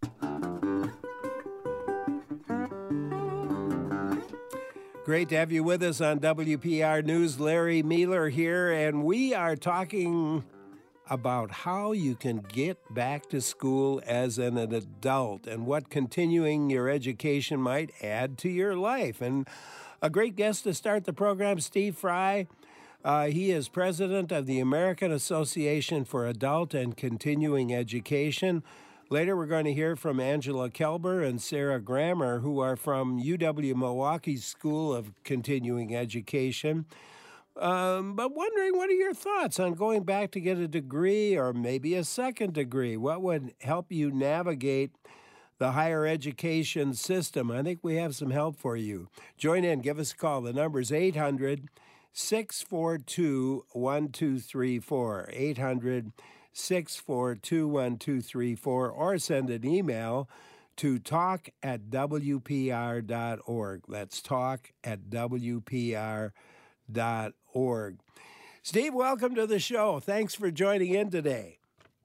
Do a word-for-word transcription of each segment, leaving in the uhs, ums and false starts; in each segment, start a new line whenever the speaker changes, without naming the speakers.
Great to have you with us on W P R News. Larry Mealer here, and we are talking about how you can get back to school as an, an adult and what continuing your education might add to your life. And a great guest to start the program, Steve Fry. Uh, he is president of the American Association for Adult and Continuing Education. Later, we're going to hear from Angela Kelber and Sarah Grammer, who are from U W-Milwaukee's School of Continuing Education. Um, but wondering, what are your thoughts on going back to get a degree or maybe a second degree? What would help you navigate the higher education system? I think we have some help for you. Join in. Give us a call. The number is eight hundred, six four two, one two three four. eight hundred, six four two, one two three four, or send an email to talk at W P R dot org. That's talk at W P R dot org. Steve, welcome to the show. Thanks for joining in today.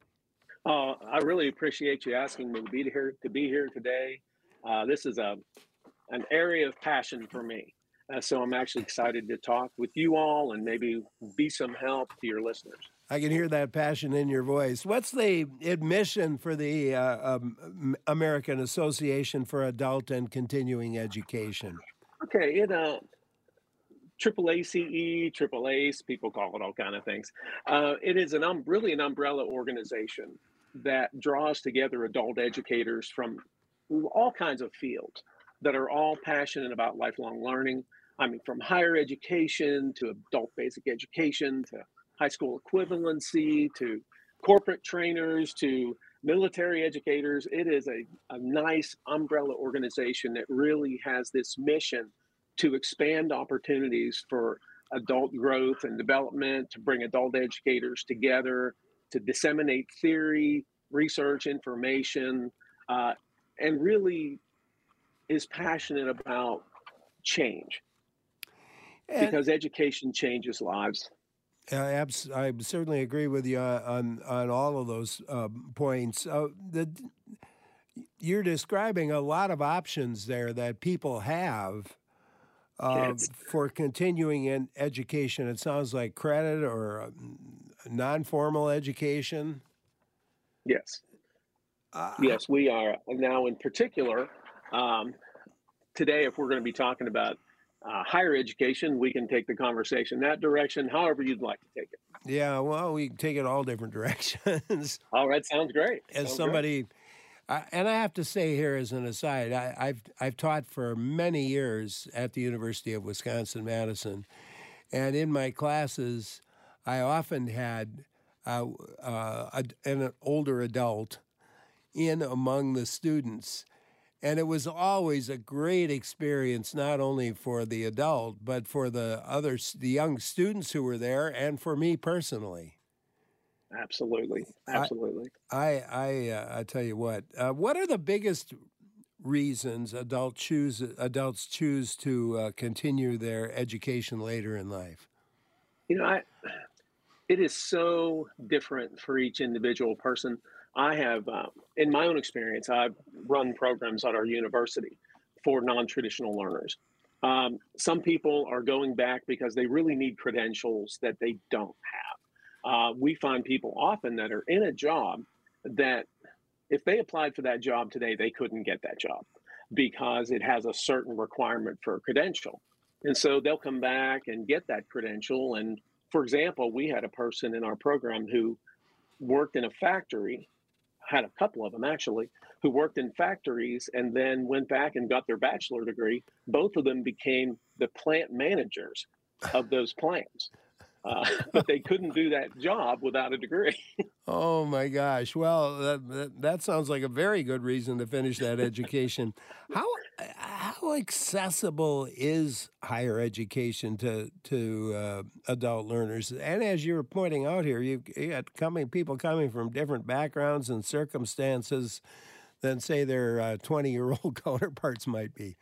Uh, I really appreciate you asking me to be here to be here today. Uh, this is a an area of passion for me. Uh, so I'm actually excited to talk with you all and maybe be some help to your listeners.
I can hear that passion in your voice. What's the admission for the uh, um, American Association for Adult and Continuing Education?
Okay, it uh, triple A C E, triple ACE, people call it all kind of things. Uh, it is an um, really an umbrella organization that draws together adult educators from all kinds of fields that are all passionate about lifelong learning. I mean, from higher education to adult basic education to high school equivalency to corporate trainers to military educators. It is a, a nice umbrella organization that really has this mission to expand opportunities for adult growth and development, to bring adult educators together, to disseminate theory, research, information, uh, and really is passionate about change. And because education changes lives.
I, abs- I certainly agree with you on on all of those uh, points. Uh, the, you're describing a lot of options there that people have uh, for continuing in education. It sounds like credit or uh, non-formal education.
Yes. Uh, yes, we are now in particular. Um, today, if we're going to be talking about Uh, higher education, we can take the conversation that direction, however you'd like to take it.
Yeah, well, we can take it all different directions.
All right, sounds great.
As
sounds
somebody,
great.
I, and I have to say here as an aside, I, I've I've taught for many years at the University of Wisconsin-Madison, and in my classes, I often had uh, uh, a, an older adult in among the students. And it was always a great experience, not only for the adult, but for the others, the young students who were there, and for me personally.
Absolutely, absolutely.
I, I, I, uh, I tell you what. Uh, what are the biggest reasons adult choose adults choose to uh, continue their education later in life?
You know, I. It is so different for each individual person. I have, um, in my own experience, I've run programs at our university for non-traditional learners. Um, some people are going back because they really need credentials that they don't have. Uh, we find people often that are in a job that if they applied for that job today, they couldn't get that job because it has a certain requirement for a credential. And so they'll come back and get that credential. And for example, we had a person in our program who worked in a factory, had a couple of them actually, who worked in factories and then went back and got their bachelor degree. Both of them became the plant managers of those plants. Uh, but they couldn't do that job without a degree.
Oh, my gosh. Well, that, that, that sounds like a very good reason to finish that education. How how accessible is higher education to to uh, adult learners? And as you were pointing out here, you've you got coming people coming from different backgrounds and circumstances than, say, their uh, twenty-year-old counterparts might be.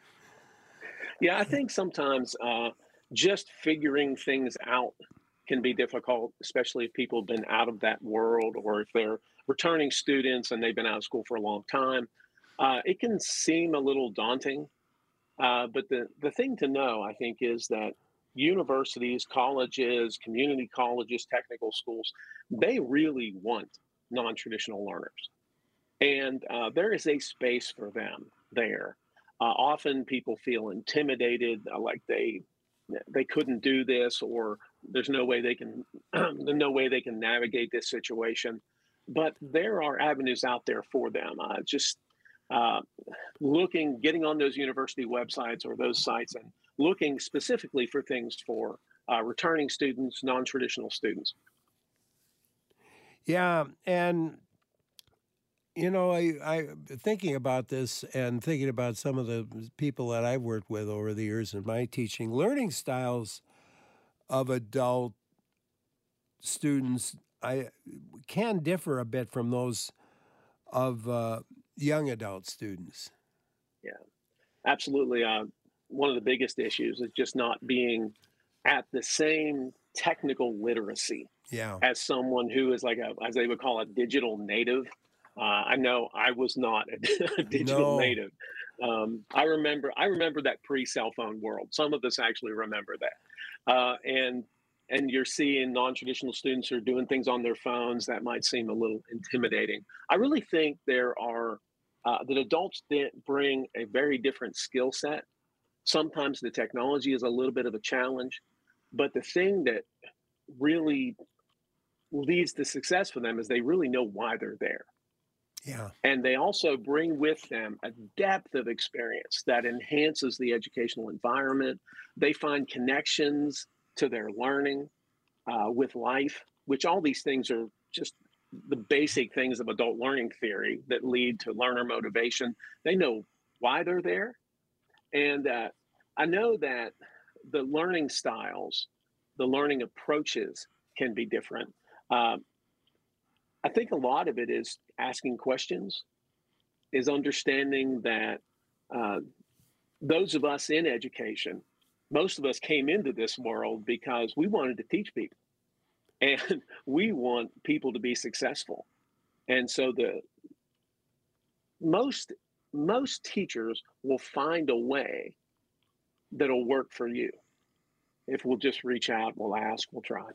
Yeah, I think sometimes uh, just figuring things out can be difficult, especially if people have been out of that world or if they're returning students and they've been out of school for a long time. Uh, it can seem a little daunting, uh, but the, the thing to know, I think, is that universities, colleges, community colleges, technical schools, they really want non-traditional learners. And uh, there is a space for them there. Uh, often people feel intimidated, uh, like they they couldn't do this, or there's no way they can there's no way they can navigate this situation. But there are avenues out there for them. Uh, just uh, looking, getting on those university websites or those sites, and looking specifically for things for uh, returning students, non-traditional students.
Yeah, and you know, I I thinking about this and thinking about some of the people that I've worked with over the years in my teaching, learning styles of adult students I can differ a bit from those of uh, young adult students.
Yeah, absolutely. Uh, one of the biggest issues is just not being at the same technical literacy
Yeah.
as someone who is like a, as they would call a digital native. Uh, I know I was not a, a digital
No.
native. Um, I remember, I remember that pre-cell phone world. Some of us actually remember that, uh, and and you're seeing non-traditional students who are doing things on their phones that might seem a little intimidating. I really think there are uh, that adults bring a very different skill set. Sometimes the technology is a little bit of a challenge, but the thing that really leads to success for them is they really know why they're there.
Yeah.
And they also bring with them a depth of experience that enhances the educational environment. They find connections to their learning uh, with life, which all these things are just the basic things of adult learning theory that lead to learner motivation. They know why they're there. And uh, I know that the learning styles, the learning approaches can be different. Um, I think a lot of it is asking questions, is understanding that uh, those of us in education, most of us came into this world because we wanted to teach people and we want people to be successful. And so the most most teachers will find a way that'll work for you. If we'll just reach out, we'll ask, we'll try.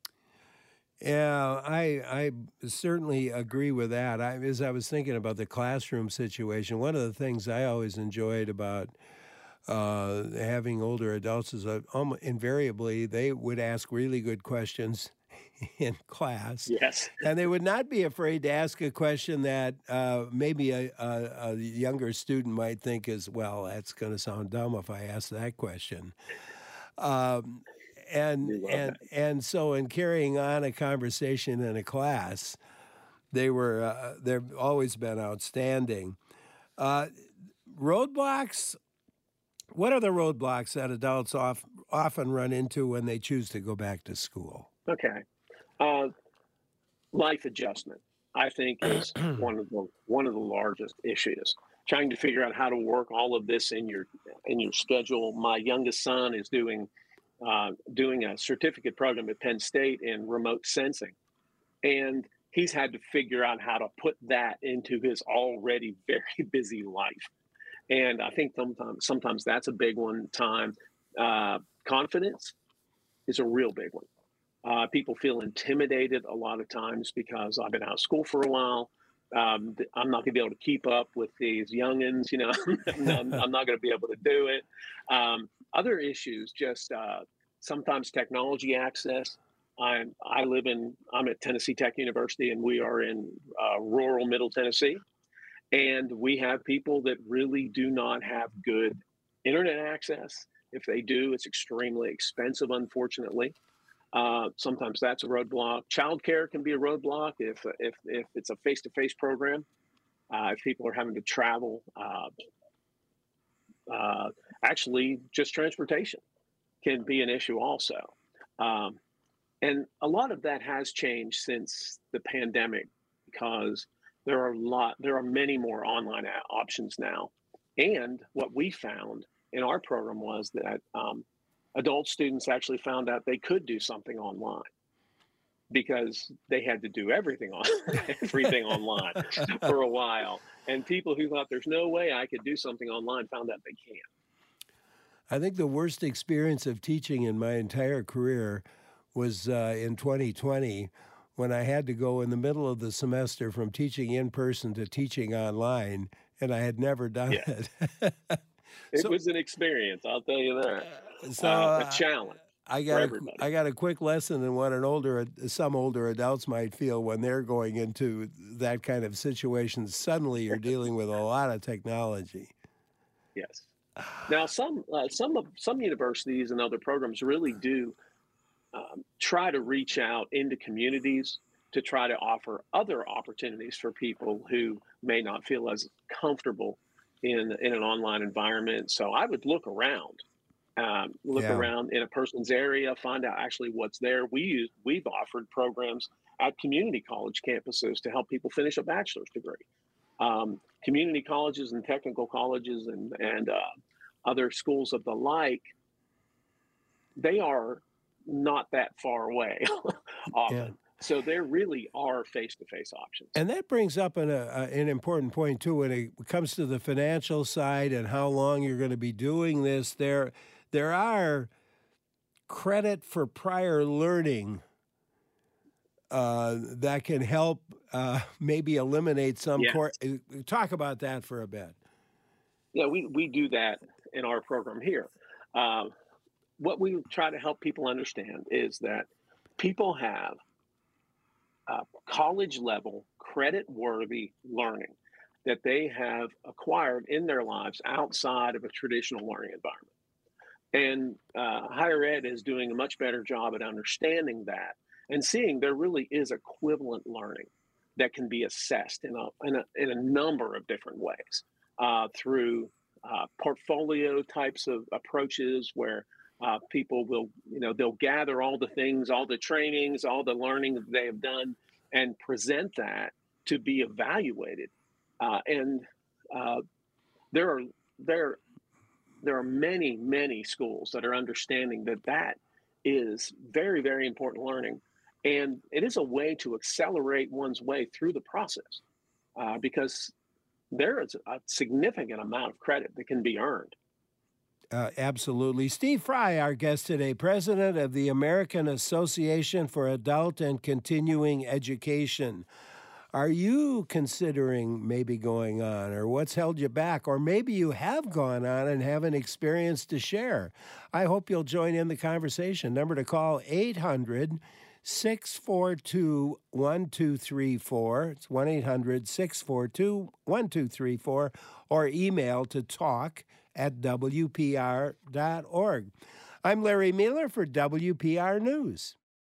Yeah, I I certainly agree with that. I, as I was thinking about the classroom situation, one of the things I always enjoyed about uh, having older adults is that um, invariably they would ask really good questions in class,
Yes.
and they would not be afraid to ask a question that uh, maybe a, a, a younger student might think is, well, that's going to sound dumb if I ask that question. Um, and
We love
and
that.
and so in carrying on a conversation in a class, they were uh, they've always been outstanding. Uh, roadblocks. What are the roadblocks that adults off, often run into when they choose to go back to school?
Okay. Uh, life adjustment, I think, is one of the one of the largest issues. Trying to figure out how to work all of this in your in your schedule. My youngest son is doing uh, doing a certificate program at Penn State in remote sensing, and he's had to figure out how to put that into his already very busy life. And I think sometimes sometimes that's a big one. Time, uh, confidence is a real big one. Uh, people feel intimidated a lot of times because I've been out of school for a while. Um, I'm not going to be able to keep up with these youngins. You know, I'm, I'm not going to be able to do it. Um, other issues, just uh, sometimes technology access. I'm, I live in, I'm at Tennessee Tech University, and we are in uh, rural Middle Tennessee. And we have people that really do not have good internet access. If they do, it's extremely expensive, unfortunately. Uh, sometimes that's a roadblock. Childcare can be a roadblock if if if it's a face-to-face program. Uh, if people are having to travel, uh, uh, actually, just transportation can be an issue also. Um, and a lot of that has changed since the pandemic because there are a lot, there are many more online options now. And what we found in our program was that um, adult students actually found out they could do something online. because they had to do everything on everything online for a while. And people who thought there's no way I could do something online found out they can.
I think the worst experience of teaching in my entire career was uh, in twenty twenty, when I had to go in the middle of the semester from teaching in person to teaching online, and I had never done
Yeah.
it.
It
So,
was an experience, I'll tell you that.
so
Uh, a
uh,
challenge
I
for
got a,
everybody.
I got a quick lesson in what an older some older adults might feel when they're going into that kind of situation. Suddenly, you're dealing with a lot of technology.
Yes. Now, some uh, some of some universities and other programs really do um, try to reach out into communities to try to offer other opportunities for people who may not feel as comfortable in in an online environment. So I would look around, um, look
Yeah.
around in a person's area, find out actually what's there. We use we've offered programs at community college campuses to help people finish a bachelor's degree. Um, community colleges and technical colleges and and uh, other schools of the like, they are not that far away
Yeah.
often. So there really are face-to-face options.
And that brings up an, uh, an important point, too, when it comes to the financial side and how long you're going to be doing this. There, there are credit for prior learning uh, that can help uh, maybe eliminate some
Yes.
course. Talk about that for a bit.
Yeah, we, we do that in our program here. Uh, what we try to help people understand is that people have uh, college level credit worthy learning that they have acquired in their lives outside of a traditional learning environment. And uh, higher ed is doing a much better job at understanding that and seeing there really is equivalent learning that can be assessed in a, in a, in a number of different ways uh, through uh, portfolio types of approaches where uh, people will, you know, they'll gather all the things, all the trainings, all the learning that they have done and present that to be evaluated. Uh, and uh, there are there there are many, many schools that are understanding that that is very, very important learning. And it is a way to accelerate one's way through the process uh, because there is a significant amount of credit that can be earned.
Uh, absolutely. Steve Fry, our guest today, president of the American Association for Adult and Continuing Education. Are you considering maybe going on, or what's held you back? Or maybe you have gone on and have an experience to share. I hope you'll join in the conversation. Number to call, eight hundred, six four two, one two three four. It's one eight hundred, six four two, one two three four. Or email to talk at W P R dot org. I'm Larry Mueller for W P R News.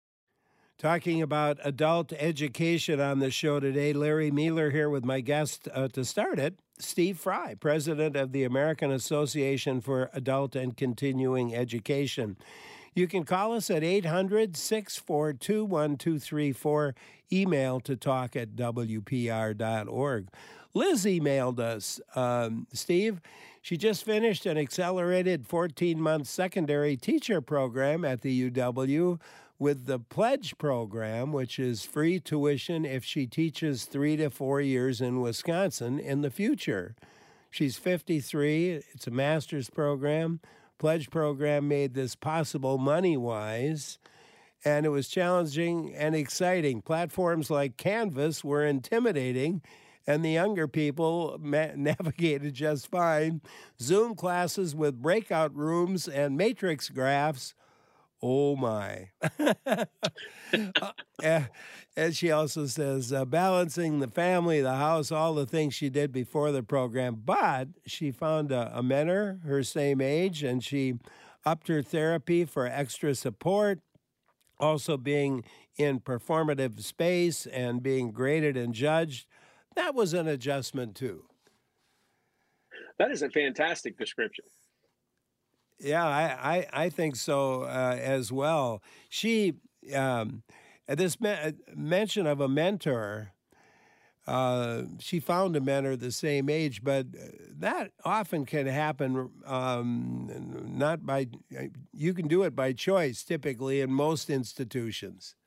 Talking about adult education on the show today, Larry Mueller here with my guest uh, to start it, Steve Fry, president of the American Association for Adult and Continuing Education. You can call us at eight hundred, six four two, one two three four, email to talk at W P R dot org. Liz emailed us, um, Steve. She just finished an accelerated fourteen-month secondary teacher program at the U W with the Pledge program, which is free tuition if she teaches three to four years in Wisconsin in the future. She's fifty-three. It's a master's program. Pledge program made this possible money-wise, and it was challenging and exciting. Platforms like Canvas were intimidating, and the younger people ma- navigated just fine. Zoom classes with breakout rooms and matrix graphs. Oh, my. uh, and she also says, uh, balancing the family, the house, all the things she did before the program. But she found a, a mentor her same age, and she upped her therapy for extra support. Also being in performative space and being graded and judged. That was an adjustment, too.
That is a fantastic description.
Yeah, I, I, I think so uh, as well. She, um, this me- mention of a mentor, uh, she found a mentor the same age, but that often can happen um, not by, you can do it by choice typically in most institutions.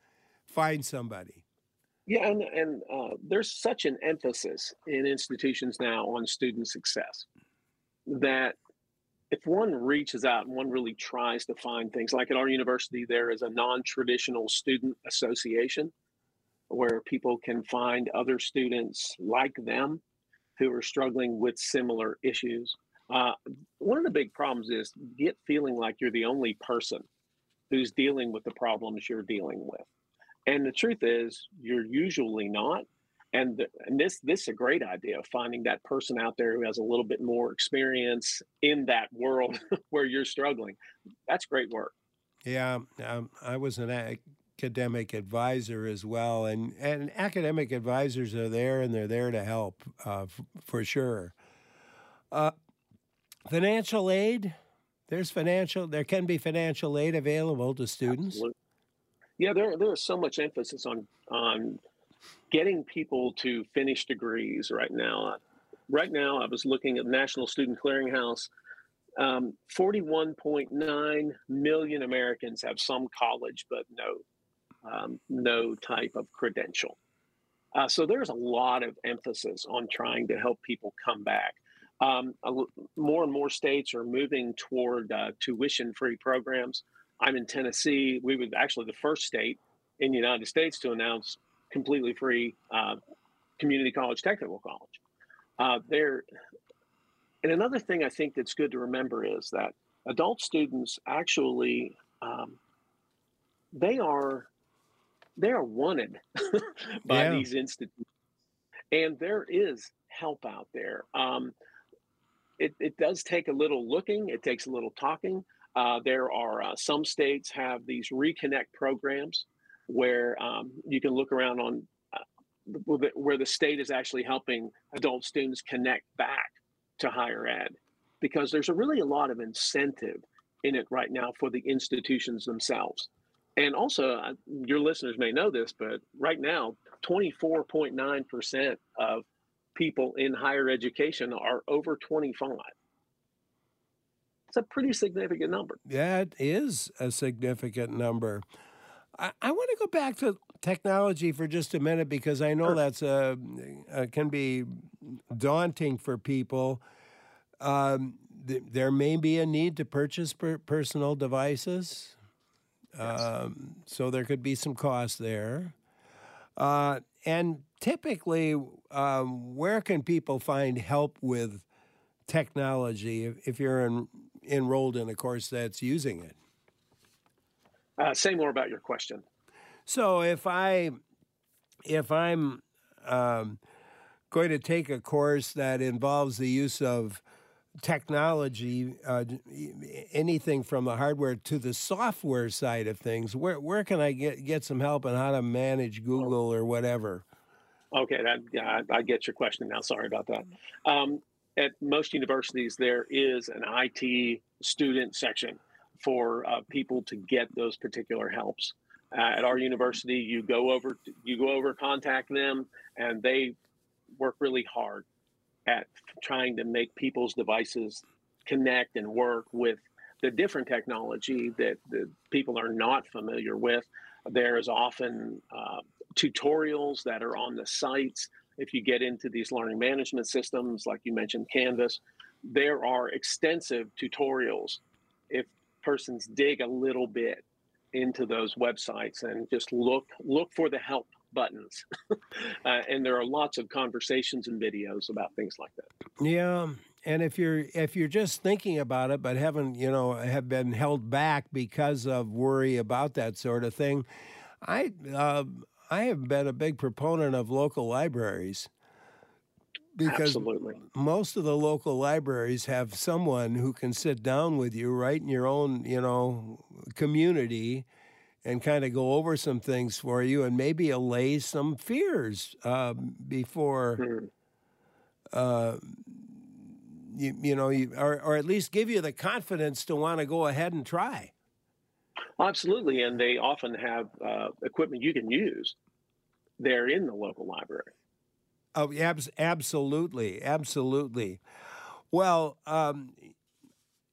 find somebody.
Yeah, and and uh, there's such an emphasis in institutions now on student success that if one reaches out and one really tries to find things, like at our university, there is a non-traditional student association where people can find other students like them who are struggling with similar issues. Uh, One of the big problems is get feeling like you're the only person who's dealing with the problems you're dealing with. And the truth is, you're usually not. And, th- and this this is a great idea of finding that person out there who has a little bit more experience in that world where you're struggling. That's great work.
Yeah, um, I was an academic advisor as well, and, and academic advisors are there and they're there to help uh, f- for sure. Uh, Financial aid, there's financial, there can be financial aid available to students.
Absolutely. Yeah, there there is so much emphasis on on getting people to finish degrees right now. Uh, Right now, I was looking at National Student Clearinghouse. Um, forty-one point nine million Americans have some college, but no um, no type of credential. Uh, so there's a lot of emphasis on trying to help people come back. Um, a l- More and more states are moving toward uh, tuition-free programs. I'm in Tennessee. We were actually the first state in the United States to announce completely free uh, community college, technical college. Uh, there, and another thing I think that's good to remember is that adult students actually um, they are they are wanted by
Yeah.
these institutions, and there is help out there. Um, it, it does take a little looking, it takes a little talking. Uh, there are uh, some states have these reconnect programs where um, you can look around on uh, where the state is actually helping adult students connect back to higher ed, because there's a really a lot of incentive in it right now for the institutions themselves. And also, uh, your listeners may know this, but right now, twenty-four point nine percent of people in higher education are over twenty-five. It's a pretty significant number.
That is a significant number. I, I want to go back to technology for just a minute because I know
Sure.
that's a, uh can be daunting for people. Um, th- there may be a need to purchase per- personal devices,
Yes.
um, so there could be some cost there. Uh, and typically, um, where can people find help with technology if, if you're en- enrolled in a course that's using it?
Uh, say more about your question.
So if I if I'm um, going to take a course that involves the use of technology, uh, anything from the hardware to the software side of things, where where can I get get some help on how to manage
Oh,
Google or whatever?
okay, that, yeah, I, I get your question now. Sorry about that. Um, at most universities, there is an I T student section for uh, people to get those particular helps. Uh, at our university, you go over, you go over, contact them, and they work really hard at trying to make people's devices connect and work with the different technology that the people are not familiar with. There is often uh, tutorials that are on the sites. If you get into these learning management systems, like you mentioned, Canvas, there are extensive tutorials if persons dig a little bit into those websites and just look look for the help buttons. uh, and there are lots of conversations and videos about things like that.
Yeah, and if you're if you're just thinking about it but haven't, you know, have been held back because of worry about that sort of thing, I uh, I have been a big proponent of local libraries because
Absolutely.
most of the local libraries have someone who can sit down with you right in your own, you know, community and kind of go over some things for you and maybe allay some fears uh, before
Mm.
uh, you, you know, you, or, or at least give you the confidence to want to go ahead and try.
Absolutely. And they often have uh, equipment you can use there in the local library.
Oh, abs- absolutely, absolutely. Well, um,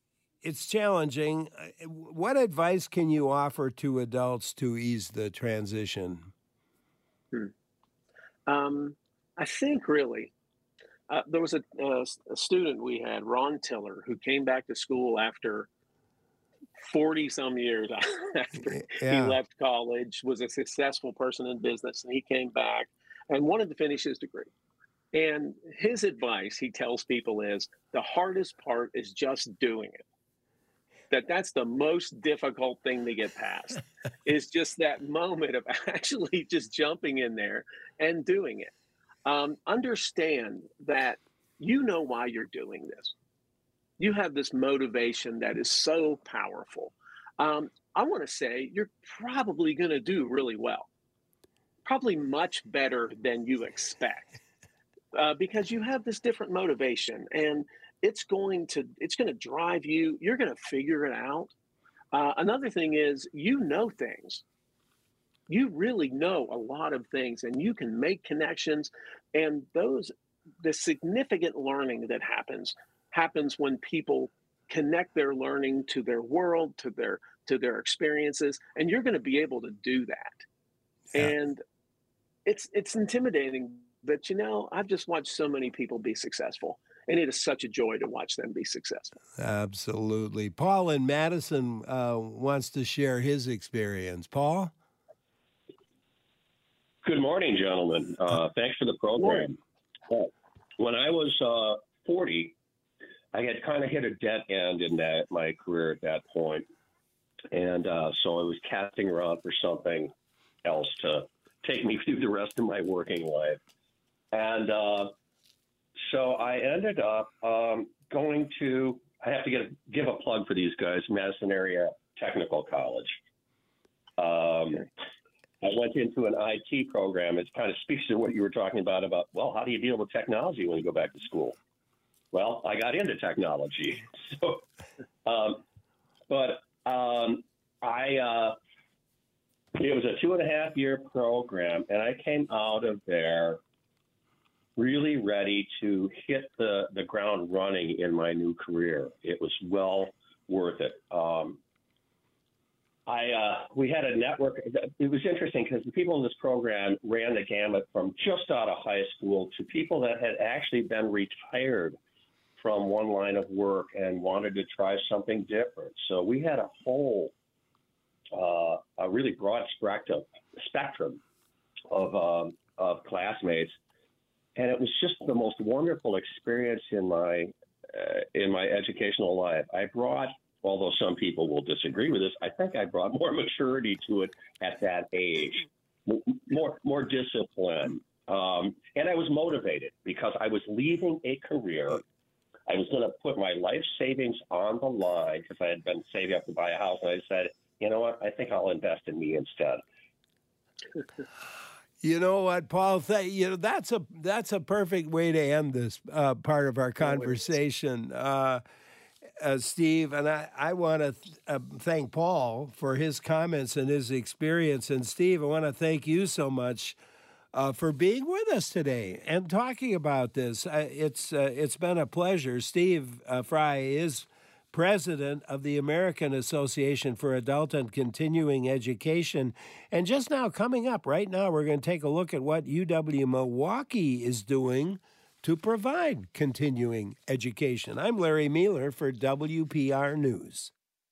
it's challenging. Uh, What advice can you offer to adults to ease the transition?
Hmm. Um, I think really uh, there was a, a s- a student we had, Ron Tiller, who came back to school after forty some years after he
Yeah.
left college, was a successful person in business, and he came back and wanted to finish his degree. And his advice, he tells people, is the hardest part is just doing it. That that's the most difficult thing to get past is just that moment of actually just jumping in there and doing it. Um, understand that you know why you're doing this. You have this motivation that is so powerful. Um, I want to say you're probably going to do really well, probably much better than you expect, uh, because you have this different motivation, and it's going to it's going to drive you. You're going to figure it out. Uh, another thing is you know things. You really know a lot of things, and you can make connections. And those the significant learning that happens happens when people connect their learning to their world, to their to their experiences, and you're going to be able to do that.
Yeah.
And it's it's intimidating, but you know, I've just watched so many people be successful, and it is such a joy to watch them be successful.
Absolutely. Paul in Madison uh, wants to share his experience. Paul?
Good morning, gentlemen. Uh, thanks for the program. Uh, When I was uh, forty, I had kind of hit a dead end in that my career at that point, and uh, so I was casting around for something else to take me through the rest of my working life. And uh, so I ended up um, going to. I have to get a, give a plug for these guys, Madison Area Technical College. Um, I went into an I T program. It kind of speaks to what you were talking about, about, well, how do you deal with technology when you go back to school? Well, I got into technology. So, um, but um, I, uh, it was a two and a half year program, and I came out of there really ready to hit the, the ground running in my new career. It was well worth it. Um, I uh, we had a network. It was interesting because the people in this program ran the gamut from just out of high school to people that had actually been retired from one line of work and wanted to try something different. So we had a whole, uh, a really broad spectrum spectrum of um, of classmates, and it was just the most wonderful experience in my uh, in my educational life. I brought, although some people will disagree with this, I think I brought more maturity to it at that age, more more discipline, um, and I was motivated because I was leaving a career. I was going to put my life savings on the line because I had been saving up to buy a house, and I said, you know what, I think I'll invest in me instead.
You know what, Paul? Th- you know that's a that's a perfect way to end this uh, part of our conversation, uh, uh, Steve. And I I want to th- uh, thank Paul for his comments and his experience. And Steve, I want to thank you so much uh, for being with us today and talking about this. Uh, it's uh, it's been a pleasure. Steve uh, Fry is president of the American Association for Adult and Continuing Education. And just now, coming up right now, we're going to take a look at what U W Milwaukee is doing to provide continuing education. I'm Larry Mueller for W P R News.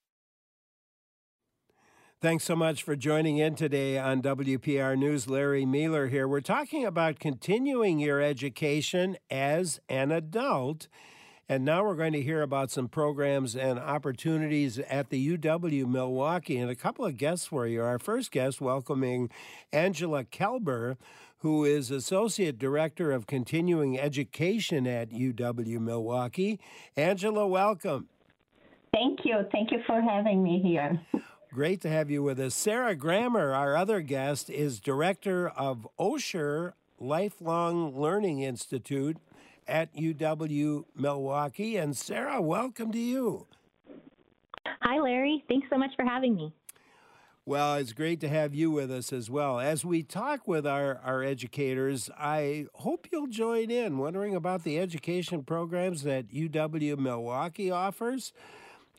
Thanks so much for joining in today on W P R News. Larry Mueller here. We're talking about continuing your education as an adult. And now we're going to hear about some programs and opportunities at the U W Milwaukee and a couple of guests for you. Our first guest welcoming Angela Kelber, who is Associate Director of Continuing Education at U W Milwaukee. Angela, welcome.
Thank you. Thank you for having me here.
Great to have you with us. Sarah Grammer, our other guest, is Director of Osher Lifelong Learning Institute at U W Milwaukee. And Sarah, welcome to you.
Hi, Larry. Thanks so much for having me.
Well, it's great to have you with us as well. As we talk with our, our educators, I hope you'll join in wondering about the education programs that U W Milwaukee offers.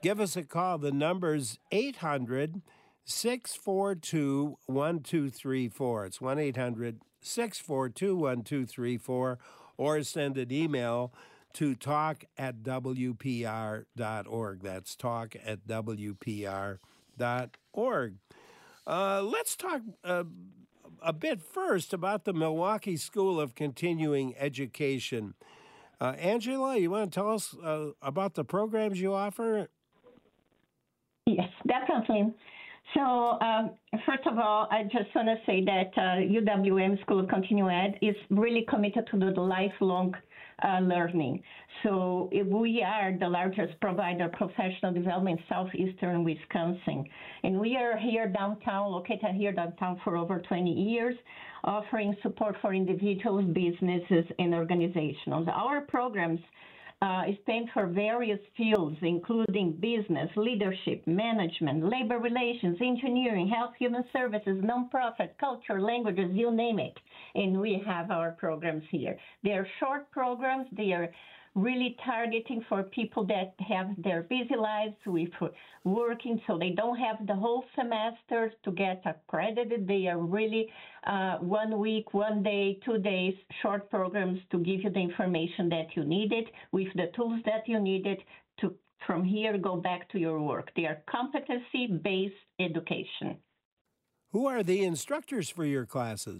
give us a call. The number's eight hundred, six four two, one two three four. It's one eight hundred, six four two, one two three four, or send an email to talk at W P R dot org. That's talk at W P R dot org. Uh, let's talk uh, a bit first about the Milwaukee School of Continuing Education. Uh, Angela, you want to tell us uh, about the programs you offer?
Yes, definitely. So, um, first of all, I just want to say that uh, U W M School of Continuing Ed is really committed to the lifelong uh, learning. So, if we are the largest provider of professional development in southeastern Wisconsin. And we are here downtown, located here downtown for over twenty years, offering support for individuals, businesses, and organizations. Our programs Uh, is planned for various fields, including business, leadership, management, labor relations, engineering, health, human services, nonprofit, culture, languages, you name it. And we have our programs here. They are short programs. They are really targeting for people that have their busy lives with working, so they don't have the whole semester to get accredited. They are really uh, one week, one day, two days, short programs to give you the information that you needed with the tools that you needed to, from here, go back to your work. They are competency-based education.
Who are the instructors for your classes?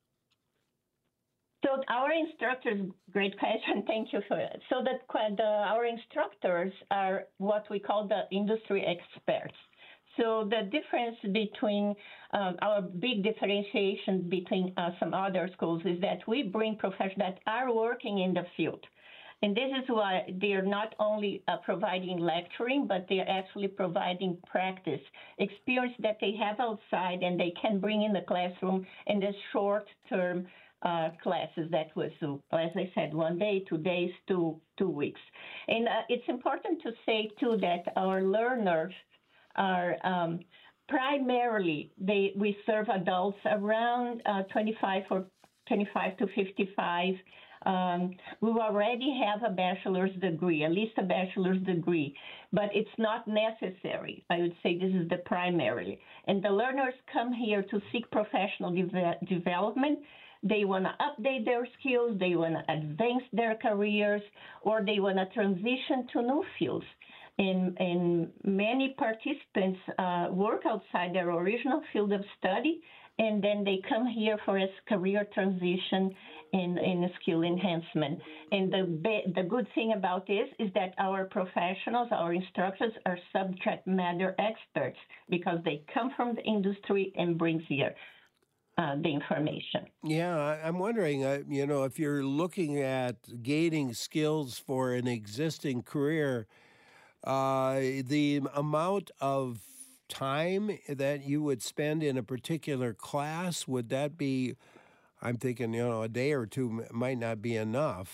So our instructors, great question, thank you for it. So that the, our instructors are what we call the industry experts. So the difference between um, our big differentiation between uh, some other schools is that we bring professionals that are working in the field. And this is why they are not only uh, providing lecturing, but they are actually providing practice, experience that they have outside and they can bring in the classroom in the short-term Uh, classes that was, as I said, one day, two days, two two weeks. And uh, it's important to say, too, that our learners are um, primarily, they we serve adults around uh, twenty-five or twenty-five to fifty-five um, who already have a bachelor's degree, at least a bachelor's degree, but it's not necessary. I would say this is the primary. And the learners come here to seek professional de- development. They want to update their skills, they want to advance their careers, or they want to transition to new fields. And, and many participants uh, work outside their original field of study, and then they come here for a career transition and, and skill enhancement. And the, the good thing about this is that our professionals, our instructors, are subject matter experts because they come from the industry and bring here Uh, the information.
Yeah, I'm wondering, uh, you know, if you're looking at gaining skills for an existing career, uh, the amount of time that you would spend in a particular class, would that be, I'm thinking, you know, a day or two might not be enough.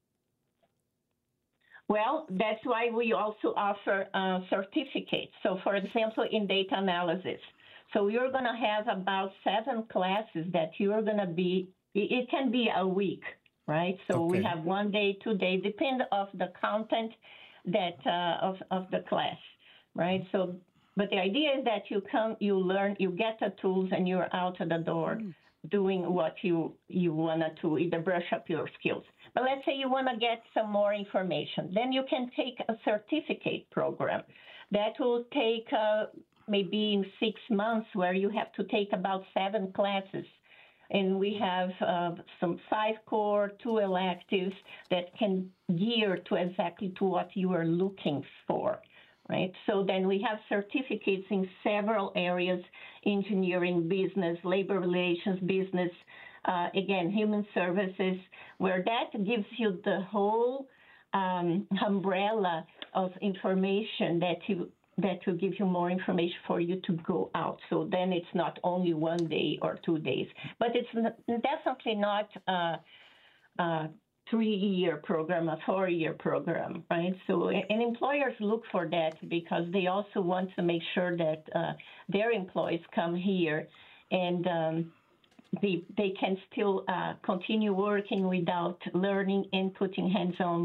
Well, that's why we also offer uh, certificates. So, for example, in data analysis, so you're going to have about seven classes that you're going to be, it can be a week, right? So okay. We have one day, two days, depend of the content that uh, of, of the class, right? So, but the idea is that you come, you learn, you get the tools, and you're out of the door mm. doing what you, you want to either brush up your skills. But let's say you want to get some more information. Then you can take a certificate program. That will take uh, maybe in six months where you have to take about seven classes. And we have uh, some five core, two electives that can gear to exactly to what you are looking for, right? So then we have certificates in several areas, engineering, business, labor relations, business, uh, again, human services, where that gives you the whole um, umbrella of information that you that will give you more information for you to go out. So then it's not only one day or two days, but it's definitely not a, a three-year program, a four-year program, right? So, and employers look for that because they also want to make sure that uh, their employees come here and um, they, they can still uh, continue working without learning and putting hands-on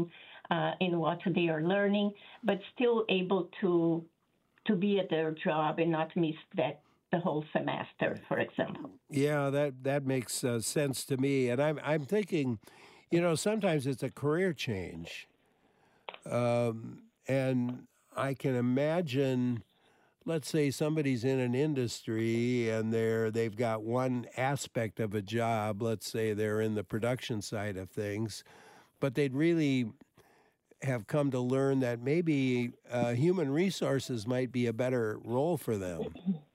uh, in what they are learning, but still able to to be at their job and not miss that the whole semester, for example.
Yeah, that that makes uh, sense to me. And I'm I'm thinking, you know, sometimes it's a career change, um, and I can imagine. Let's say somebody's in an industry and they're they've got one aspect of a job. Let's say they're in the production side of things, but they'd really have come to learn that maybe uh, human resources might be a better role for them.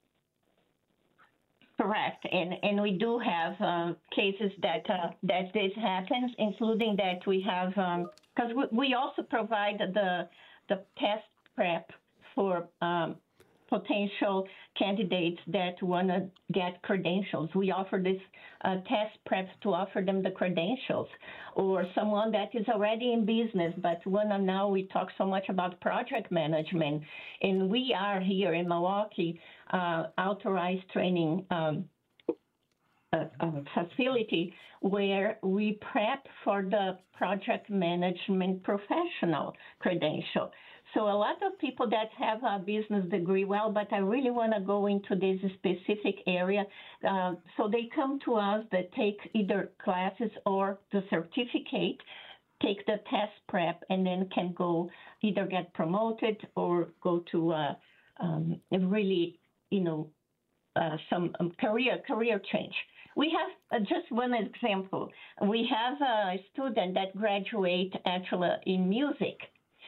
Correct, and and we do have uh, cases that uh, that this happens, including that we have because um, we, we also provide the the test prep for um, potential candidates that want to get credentials. We offer this uh, test prep to offer them the credentials, or someone that is already in business but wanna now we talk so much about project management, and we are here in Milwaukee uh, authorized training um, a, a facility where we prep for the project management professional credential. So a lot of people that have a business degree, well, but I really want to go into this specific area. Uh, so they come to us that take either classes or the certificate, take the test prep, and then can go either get promoted or go to uh, um, really, you know, uh, some um, career career change. We have uh, just one example. We have a student that graduate actually in music.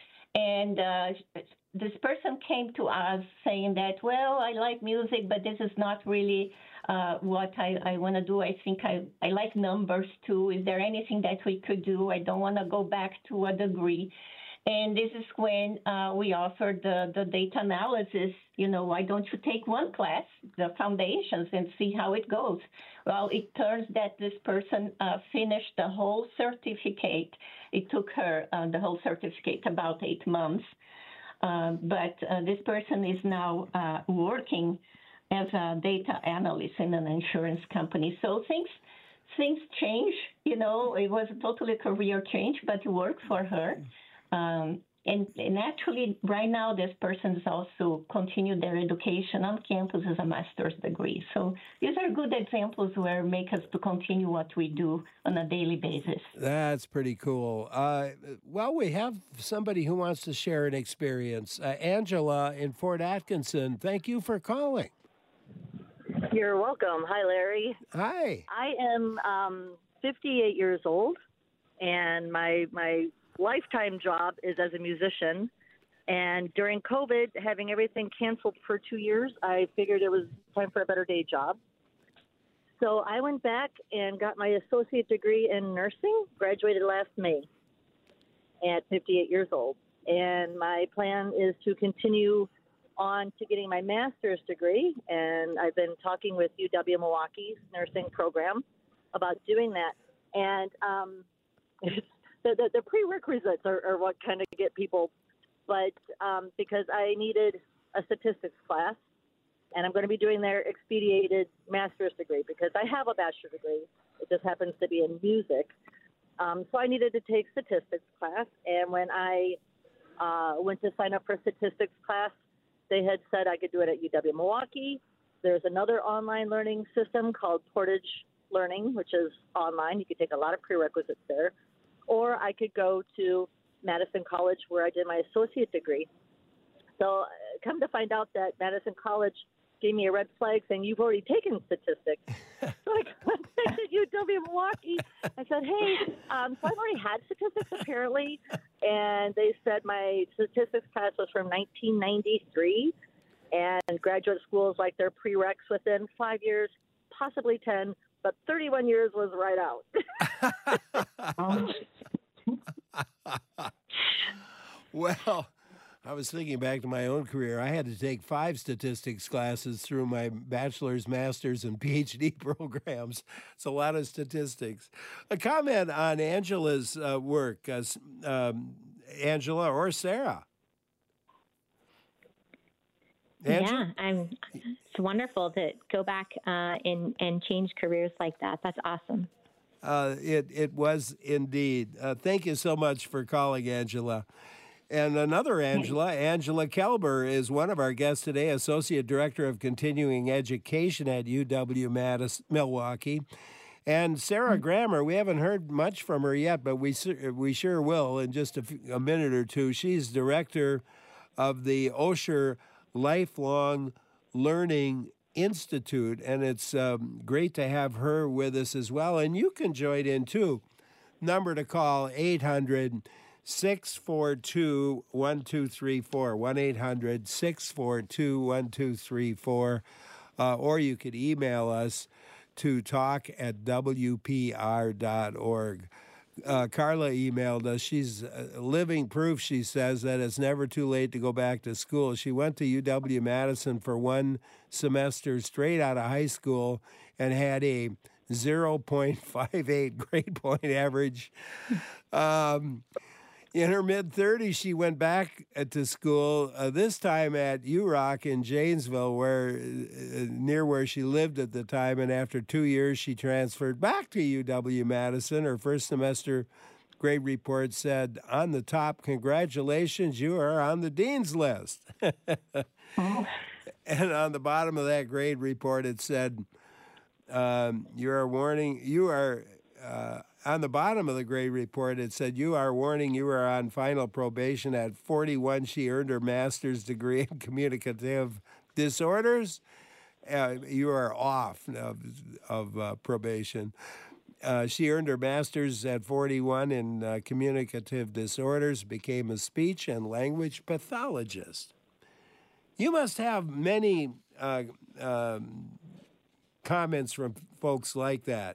And uh, this person came to us saying that, well, I like music, but this is not really uh, what I, I want to do. I think I, I like numbers too. Is there anything that we could do? I don't want to go back to a degree. And this is when uh, we offered the, the data analysis. You know, why don't you take one class, the foundations, and see how it goes? Well, it turns that this person uh, finished the whole certificate. It took her uh, the whole certificate about eight months. Uh, but uh, this person is now uh, working as a data analyst in an insurance company. So things things change. You know, it was a totally career change, but it worked for her. Um, and, and actually, right now, this person is also continued their education on campus as a master's degree. So these are good examples where make us to continue what we do on a daily basis.
That's pretty cool. Uh, well, we have somebody who wants to share an experience. Uh, Angela in Fort Atkinson, thank you for calling.
You're welcome. Hi, Larry.
Hi.
I am um, fifty-eight years old, and my my lifetime job is as a musician. And during COVID, having everything canceled for two years, I figured it was time for a better day job. So I went back and got my associate degree in nursing, graduated last May at fifty-eight years old. And my plan is to continue on to getting my master's degree. And I've been talking with U W Milwaukee's nursing program about doing that. And um, it's The, the, the prerequisites are, are what kind of get people, but um, because I needed a statistics class, and I'm going to be doing their expedited master's degree because I have a bachelor's degree. It just happens to be in music. Um, so I needed to take statistics class, and when I uh, went to sign up for statistics class, they had said I could do it at U W Milwaukee. There's another online learning system called Portage Learning, which is online. You could take a lot of prerequisites there. Or I could go to Madison College where I did my associate degree. So come to find out that Madison College gave me a red flag saying, you've already taken statistics. So I contacted U W Milwaukee. I said, hey, um, so I've already had statistics apparently. And they said my statistics class was from nineteen ninety-three. And graduate schools like their prereqs within five years, possibly ten, but thirty-one years was right out.
Well, I was thinking back to my own career. I had to take five statistics classes through my bachelor's, master's, and P H D programs. It's a lot of statistics. A comment on Angela's uh, work, uh, um, Angela or Sarah?
Angela? Yeah, I'm, it's wonderful to go back uh, and, and change careers like that. That's awesome.
Uh, it it was indeed. Uh, thank you so much for calling, Angela. And another Angela, Angela Kelber, is one of our guests today, Associate Director of Continuing Education at U W Madison, Milwaukee. And Sarah Grammer, we haven't heard much from her yet, but we we sure will in just a, few, a minute or two. She's Director of the Osher Lifelong Learning Institute, and it's um, great to have her with us as well. And you can join in too. Number to call, eight hundred, six four two, one two three four, one eight hundred, six four two, one two three four, uh, or you could email us to talk at w p r dot org. Uh, Carla emailed us. She's uh, living proof, she says, that it's never too late to go back to school. She went to U W Madison for one semester straight out of high school and had a zero point five eight grade point average. Um, in her mid-thirties, she went back to school, uh, this time at U Rock in Janesville, where uh, near where she lived at the time. And after two years, she transferred back to U W Madison. Her first semester grade report said, on the top, congratulations, you are on the dean's list. Oh. And on the bottom of that grade report, it said, um, you are warning, you are... Uh, on the bottom of the grade report, it said, you are warning you are on final probation. At forty-one, she earned her master's degree in communicative disorders. Uh, you are off of, of uh, probation. Uh, she earned her master's at forty-one in uh, communicative disorders, became a speech and language pathologist. You must have many uh, uh, comments from folks like that,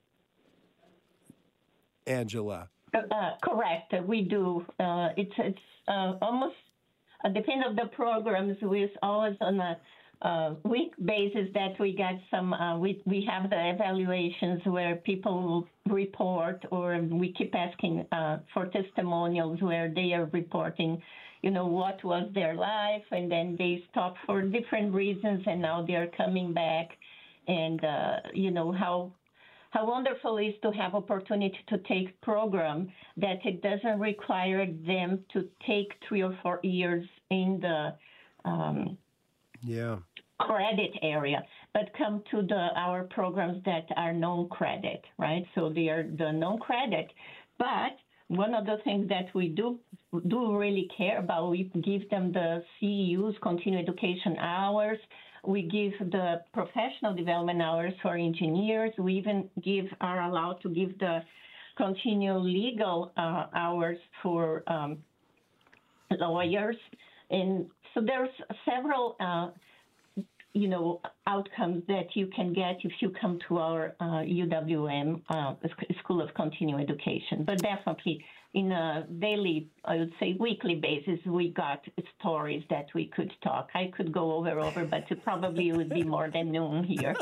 Angela.
Uh, correct. We do. Uh, it's it's uh, almost uh, depend of the programs. We're always on a uh, week basis that we get some. Uh, we we have the evaluations where people will report, or we keep asking uh, for testimonials where they are reporting, you know, what was their life, and then they stopped for different reasons, and now they are coming back, and uh, you know how. How wonderful it is to have opportunity to take program that it doesn't require them to take three or four years in the um,
yeah.
credit area, but come to the our programs that are non-credit, right? So they are the non-credit. But one of the things that we do do really care about, we give them the C E Us, continuing education hours. We give the professional development hours for engineers. We even give are allowed to give the continual legal uh, hours for um, lawyers. And so there's several, uh, you know, outcomes that you can get if you come to our uh, U W M uh, School of Continuing Education. But definitely, in a daily, I would say weekly basis, we got stories that we could talk. I could go over over, but it probably would be more than noon here.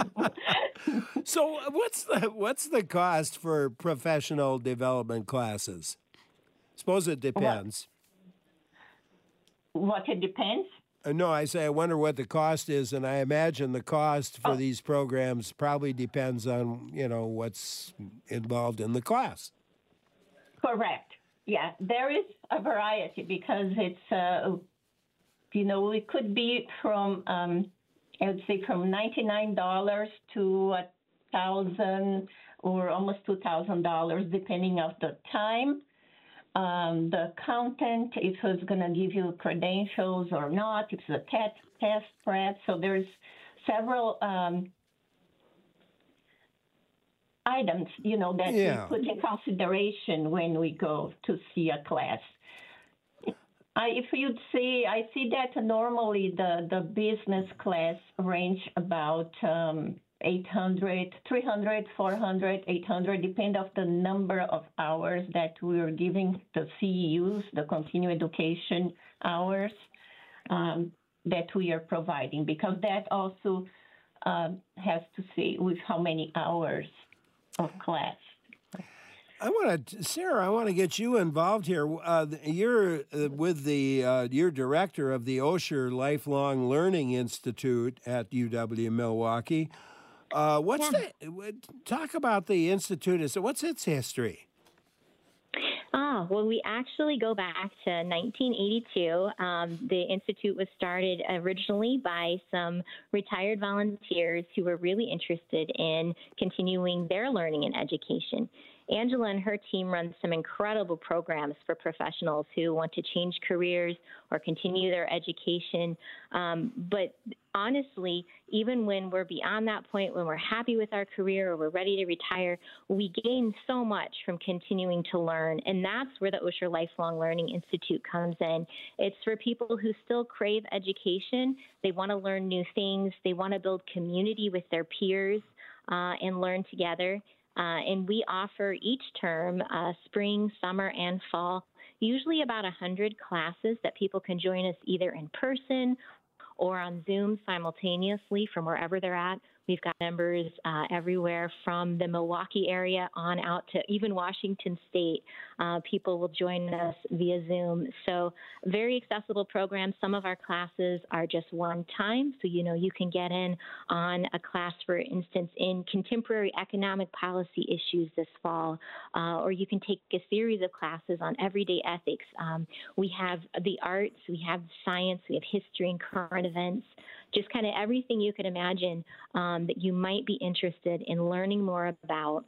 So, what's the what's the cost for professional development classes? Suppose it depends.
What, what it depends?
Uh, no, I say I wonder what the cost is, and I imagine the cost for
oh.
these programs probably depends on, you know, what's involved in the class.
Correct. Yeah, there is a variety because it's, uh, you know, it could be from, um, I would say, from ninety-nine dollars to a thousand or almost two thousand dollars, depending on the time, um, the content, if it's going to give you credentials or not, if it's a test test prep. So there's several um, items, you know, that
yeah.
we put in consideration when we go to see a class. I, if you'd see, I see that normally the, the business class range about um, eight hundred, three hundred, four hundred, eight hundred, depend of the number of hours that we're giving the C E Us, the continuing education hours um, that we are providing, because that also uh, has to see with how many hours of class.
I want to, Sarah, I want to get you involved here. Uh, you're uh, with the, uh, you're director of the Osher Lifelong Learning Institute at U W Milwaukee. Uh, what's
Yeah.
the talk about the Institute? So what's its history?
Ah, well, we actually go back to nineteen eighty-two. Um, the Institute was started originally by some retired volunteers who were really interested in continuing their learning and education. Angela and her team run some incredible programs for professionals who want to change careers or continue their education. Um, but honestly, even when we're beyond that point, when we're happy with our career or we're ready to retire, we gain so much from continuing to learn. And that's where the Osher Lifelong Learning Institute comes in. It's for people who still crave education. They want to learn new things. They want to build community with their peers uh, and learn together. Uh, and we offer each term, uh, spring, summer, and fall, usually about one hundred classes that people can join us either in person or on Zoom simultaneously from wherever they're at. We've got members uh, everywhere from the Milwaukee area on out to even Washington State. Uh, people will join us via Zoom. So very accessible program. Some of our classes are just one time. So, you know, you can get in on a class, for instance, in contemporary economic policy issues this fall, uh, or you can take a series of classes on everyday ethics. Um, we have the arts, we have science, we have history and current events, just kind of everything you could imagine um, that you might be interested in learning more about.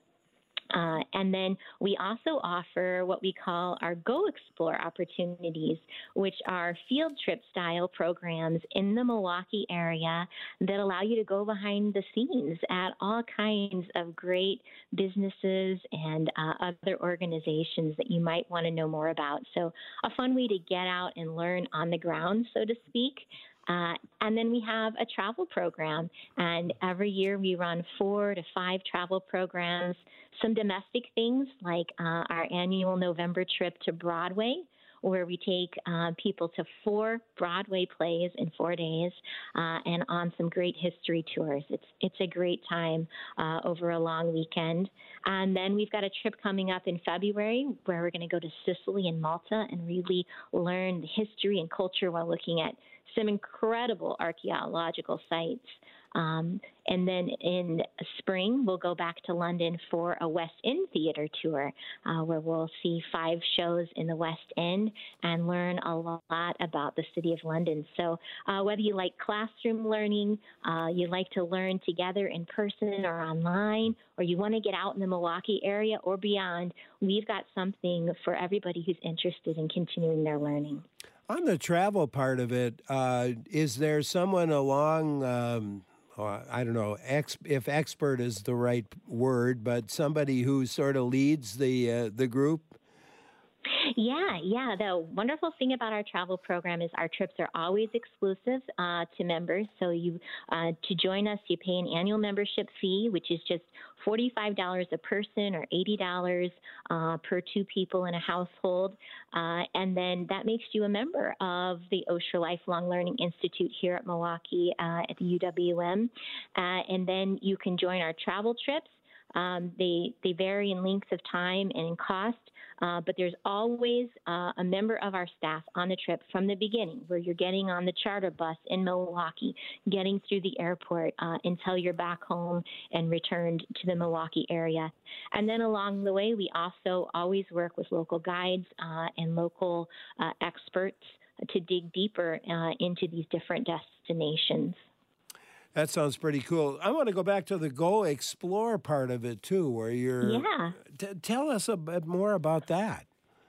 Uh, and then we also offer what we call our Go Explore opportunities, which are field trip style programs in the Milwaukee area that allow you to go behind the scenes at all kinds of great businesses and uh, other organizations that you might want to know more about. So a fun way to get out and learn on the ground, so to speak. Uh, and then we have a travel program, and every year we run four to five travel programs, some domestic things like uh, our annual November trip to Broadway, where we take uh, people to four Broadway plays in four days uh, and on some great history tours. It's it's a great time uh, over a long weekend. And then we've got a trip coming up in February where we're going to go to Sicily and Malta and really learn the history and culture while looking at some incredible archaeological sites. Um, and then in spring, we'll go back to London for a West End theater tour, uh, where we'll see five shows in the West End and learn a lot about the city of London. So uh, whether you like classroom learning, uh, you like to learn together in person or online, or you want to get out in the Milwaukee area or beyond, we've got something for everybody who's interested in continuing their learning.
On the travel part of it, uh, is there someone along, um, or I don't know, ex, if expert is the right word, but somebody who sort of leads the uh, the group?
Yeah, yeah. The wonderful thing about our travel program is our trips are always exclusive uh, to members. So you uh, to join us, you pay an annual membership fee, which is just forty-five dollars a person or eighty dollars uh, per two people in a household. Uh, and then that makes you a member of the Osher Lifelong Learning Institute here at Milwaukee uh, at the U W M. Uh, and then you can join our travel trips. Um, they, they vary in length of time and in cost, uh, but there's always uh, a member of our staff on the trip from the beginning, where you're getting on the charter bus in Milwaukee, getting through the airport uh, until you're back home and returned to the Milwaukee area. And then along the way, we also always work with local guides uh, and local uh, experts to dig deeper uh, into these different destinations.
That sounds pretty cool. I want to go back to the Go Explore part of it, too, where you're...
Yeah.
T- tell us a bit more about that.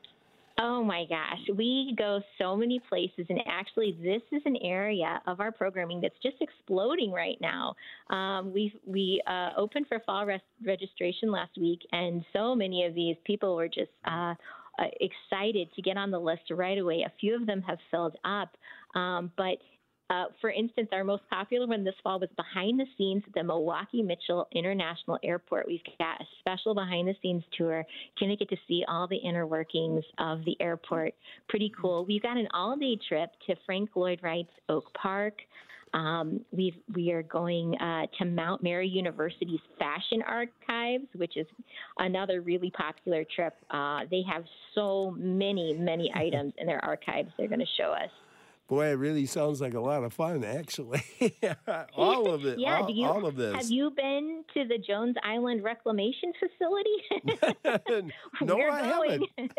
Oh, my gosh. We go so many places, and actually this is an area of our programming that's just exploding right now. Um, we we uh, opened for fall res- registration last week, and so many of these people were just uh, uh, excited to get on the list right away. A few of them have filled up, um, but Uh, for instance, our most popular one this fall was behind the scenes at the Milwaukee Mitchell International Airport. We've got a special behind the scenes tour. You're going to get to see all the inner workings of the airport. Pretty cool. We've got an all-day trip to Frank Lloyd Wright's Oak Park. Um, we've, we are going uh, to Mount Mary University's Fashion Archives, which is another really popular trip. Uh, they have so many, many items in their archives they're going to show us.
Boy, it really sounds like a lot of fun, actually. all of it,
yeah,
all,
do you,
all of this.
Have you been to the Jones Island Reclamation Facility?
No,
We're
I
going.
haven't.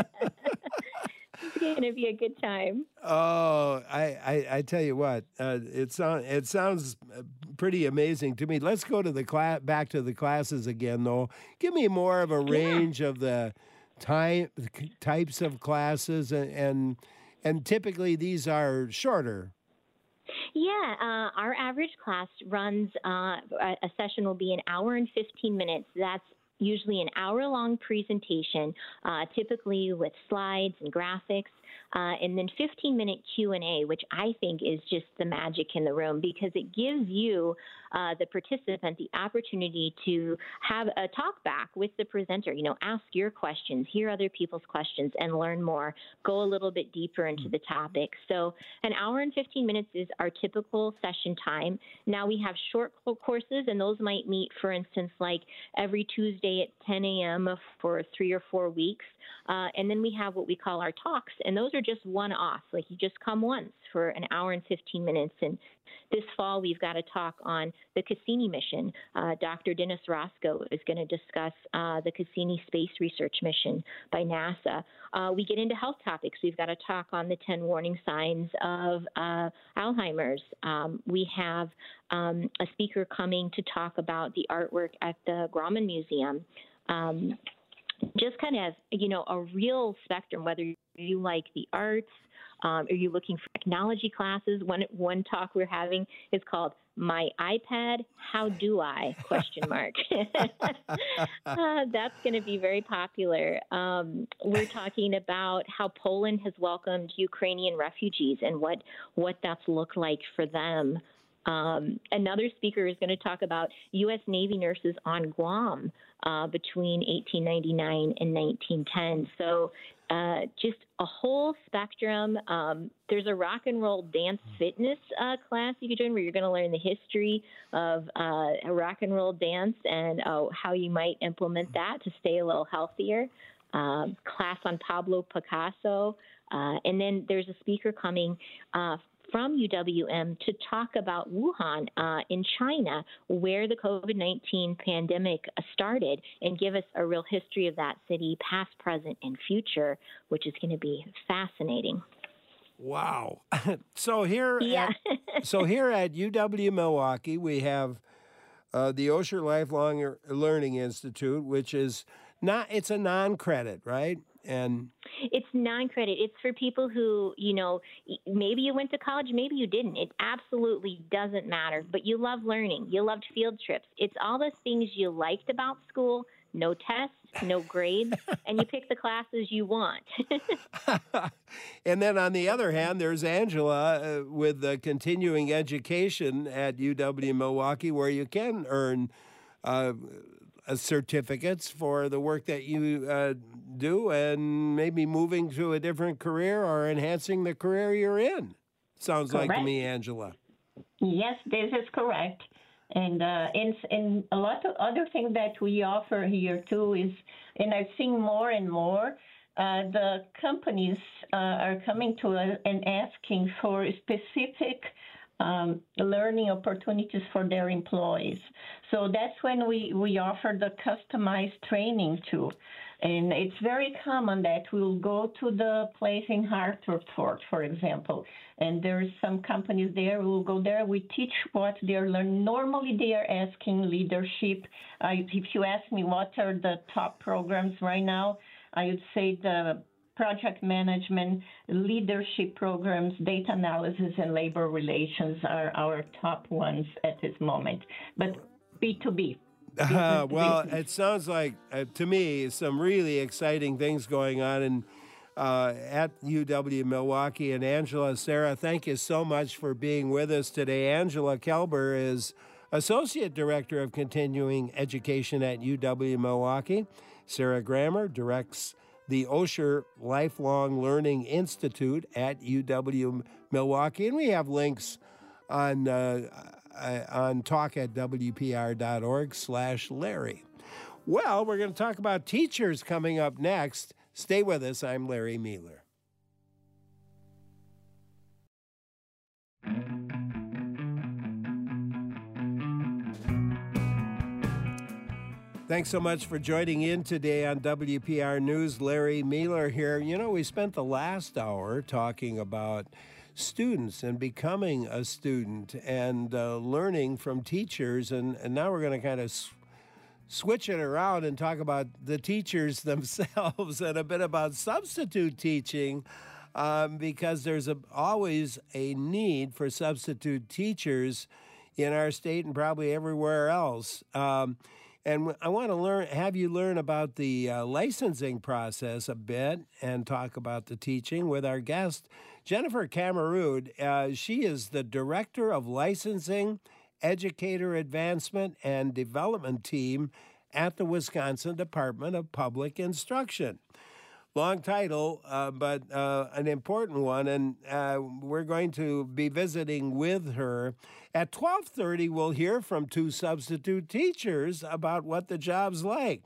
It's going to be a good time.
Oh, I, I, I tell you what, uh, it, sound, it sounds pretty amazing to me. Let's go to the class, back to the classes again, though. Give me more of a range yeah. of the type, types of classes, and, and and typically these are shorter.
Yeah, uh, our average class runs, uh, a session will be an hour and fifteen minutes. That's usually an hour-long presentation, uh, typically with slides and graphics, uh, and then fifteen-minute Q and A, which I think is just the magic in the room because it gives you, uh, the participant, the opportunity to have a talk back with the presenter, you know, ask your questions, hear other people's questions, and learn more, go a little bit deeper into the topic. So an hour and fifteen minutes is our typical session time. Now we have short courses, and those might meet, for instance, like every Tuesday at ten a.m. for three or four weeks. Uh, and then we have what we call our talks, and those are just one-off. Like you just come once for an hour and fifteen minutes. And this fall, we've got a talk on the Cassini mission. Uh, Doctor Dennis Roscoe is going to discuss uh, the Cassini Space Research Mission by NASA. Uh, we get into health topics. We've got a talk on the ten warning signs of uh, Alzheimer's. Um, we have um, a speaker coming to talk about the artwork at the Grauman Museum. Um, just kind of, you know, a real spectrum, whether you like the arts, um, are you looking for technology classes? One, one talk we're having is called My iPad, How Do I? Question mark. uh, that's going to be very popular. Um, we're talking about how Poland has welcomed Ukrainian refugees and what, what that's looked like for them. Um, another speaker is going to talk about U S Navy nurses on Guam uh, between eighteen ninety-nine and nineteen ten. So uh, just a whole spectrum. Um, there's a rock and roll dance fitness uh, class you can join where you're going to learn the history of uh, a rock and roll dance and uh, how you might implement that to stay a little healthier. Um, class on Pablo Picasso. Uh, and then there's a speaker coming uh, from U W M to talk about Wuhan uh, in China, where the COVID nineteen pandemic started, and give us a real history of that city, past, present, and future, which is going to be fascinating.
Wow. So here,
yeah.
at, so here at U W Milwaukee, we have uh, the Osher Lifelong Learning Institute, which is not, it's a non-credit, right? And
it's non-credit. It's for people who, you know, maybe you went to college, maybe you didn't. It absolutely doesn't matter. But you love learning. You loved field trips. It's all the things you liked about school. No tests, no grades, and you pick the classes you want.
And then on the other hand, there's Angela uh, with the continuing education at U W Milwaukee, where you can earn uh, certificates for the work that you uh, do, and maybe moving to a different career or enhancing the career you're in. Sounds correct. Like to me, Angela.
Yes, this is correct. And uh, and, and a lot of other things that we offer here too is, and I've seen more and more, uh, the companies uh, are coming to us and asking for specific Um, learning opportunities for their employees. So that's when we, we offer the customized training too. And it's very common that we'll go to the place in Hartford, for example, and there's some companies there, we'll go there, we teach what they're learning. Normally they are asking leadership. Uh, if you ask me what are the top programs right now, I would say the project management, leadership programs, data analysis, and labor relations are our top ones at this moment. But B two B.
Uh, well, it sounds like, uh, to me, some really exciting things going on in, uh, at U W Milwaukee. And Angela, Sarah, thank you so much for being with us today. Angela Kelber is Associate Director of Continuing Education at U W Milwaukee. Sarah Grammer directs the Osher Lifelong Learning Institute at U W Milwaukee. And we have links on uh, on talk at W P R dot org slash Larry. Well, we're going to talk about teachers coming up next. Stay with us. I'm Larry Mealer. Thanks so much for joining in today on W P R News. Larry Mealer here. You know, we spent the last hour talking about students and becoming a student and uh, learning from teachers, and, and now we're going to kind of s- switch it around and talk about the teachers themselves and a bit about substitute teaching, um, because there's a, always a need for substitute teachers in our state and probably everywhere else. Um, and I want to learn, have you learn about the uh, licensing process a bit and talk about the teaching with our guest, Jennifer Camerood. Uh, she is the Director of Licensing, Educator Advancement, and Development Team at the Wisconsin Department of Public Instruction. Long title, uh, but uh, an important one, and uh, we're going to be visiting with her. At twelve thirty, we'll hear from two substitute teachers about what the job's like.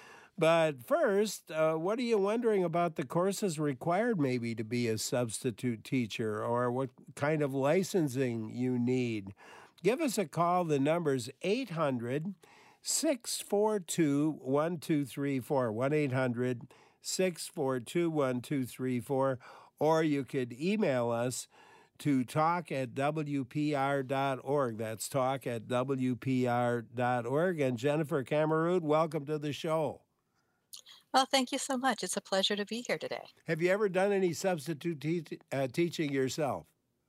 But first, uh, what are you wondering about the courses required maybe to be a substitute teacher, or what kind of licensing you need? Give us a call. The number's eight hundred, six four two, one two three four, one eight hundred, six four two, one two three four, or you could email us to talk at W P R dot org. That's talk at W P R dot org. And Jennifer Camerood, welcome to the show.
Well, thank you so much. It's a pleasure to be here today.
Have you ever done any substitute te- uh, teaching yourself?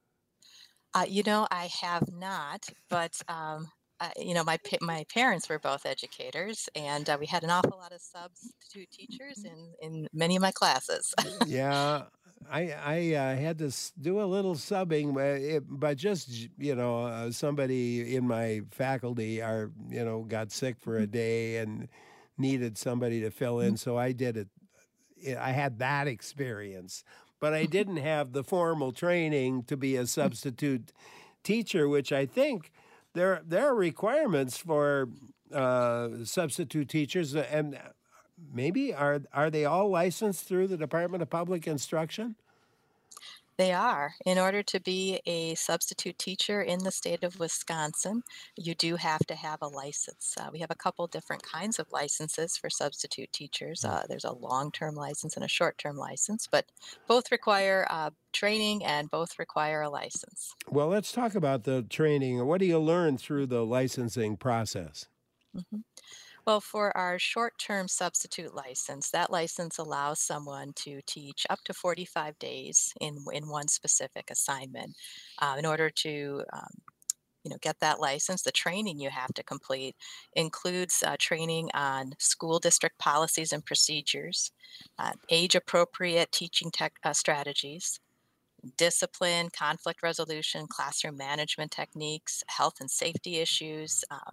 Uh, you know, I have not, but um, uh, you know, my pa- my parents were both educators, and uh, we had an awful lot of substitute teachers in in many of my classes.
Yeah, I I uh, had to s- do a little subbing, but, it, but just you know, uh, somebody in my faculty are you know got sick for a day and needed somebody to fill in, so I did it. I had that experience, but I didn't have the formal training to be a substitute teacher, which I think there there are requirements for uh, substitute teachers, and maybe are are they all licensed through the Department of Public Instruction?
They are. In order to be a substitute teacher in the state of Wisconsin, you do have to have a license. Uh, we have a couple different kinds of licenses for substitute teachers. Uh, there's a long-term license and a short-term license, but both require uh, training and both require a license.
Well, let's talk about the training. What do you learn through the licensing process?
Mhm. Well, for our short-term substitute license, that license allows someone to teach up to forty-five days in in one specific assignment. Uh, in order to um, you know, get that license, the training you have to complete includes uh, training on school district policies and procedures, uh, age-appropriate teaching tech, uh, strategies, discipline, conflict resolution, classroom management techniques, health and safety issues, um,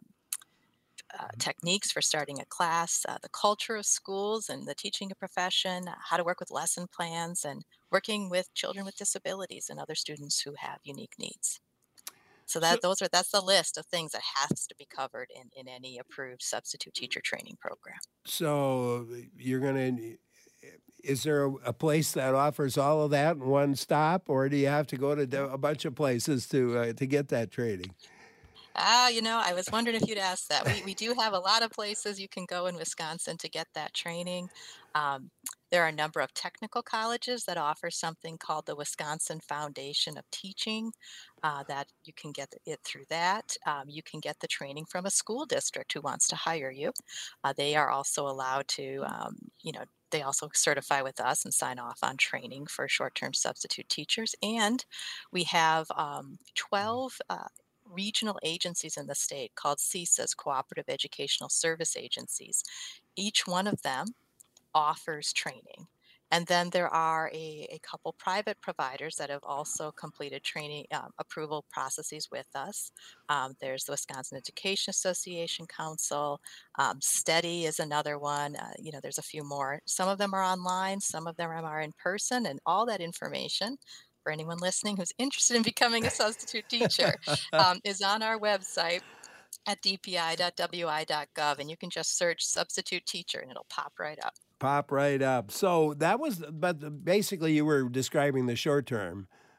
uh, techniques for starting a class, uh, the culture of schools and the teaching profession, uh, how to work with lesson plans, and working with children with disabilities and other students who have unique needs. So
So,
that those are that's the list of things that has to be covered in, in any approved substitute teacher training program.
so you're going to, is there a, a place that offers all of that in one stop, or do you have to go to do- a bunch of places to uh, to get that training?
Ah, you know, I was wondering if you'd ask that. We, we do have a lot of places you can go in Wisconsin to get that training. Um, there are a number of technical colleges that offer something called the Wisconsin Foundation of Teaching, uh, that you can get it through that. Um, you can get the training from a school district who wants to hire you. Uh, they are also allowed to, um, you know, they also certify with us and sign off on training for short-term substitute teachers. And we have um, twelve uh, regional agencies in the state called C S As, Cooperative Educational Service Agencies. Each one of them offers training. And then there are a, a couple private providers that have also completed training um, approval processes with us. Um, there's the Wisconsin Education Association Council. Um, Steady is another one. Uh, you know, there's a few more. Some of them are online, some of them are in person, and all that information for anyone listening who's interested in becoming a substitute teacher um, is on our website at d p i dot w i dot gov, and you can just search substitute teacher and it'll pop right up.
Pop right up. So that was, but basically you were describing the short term.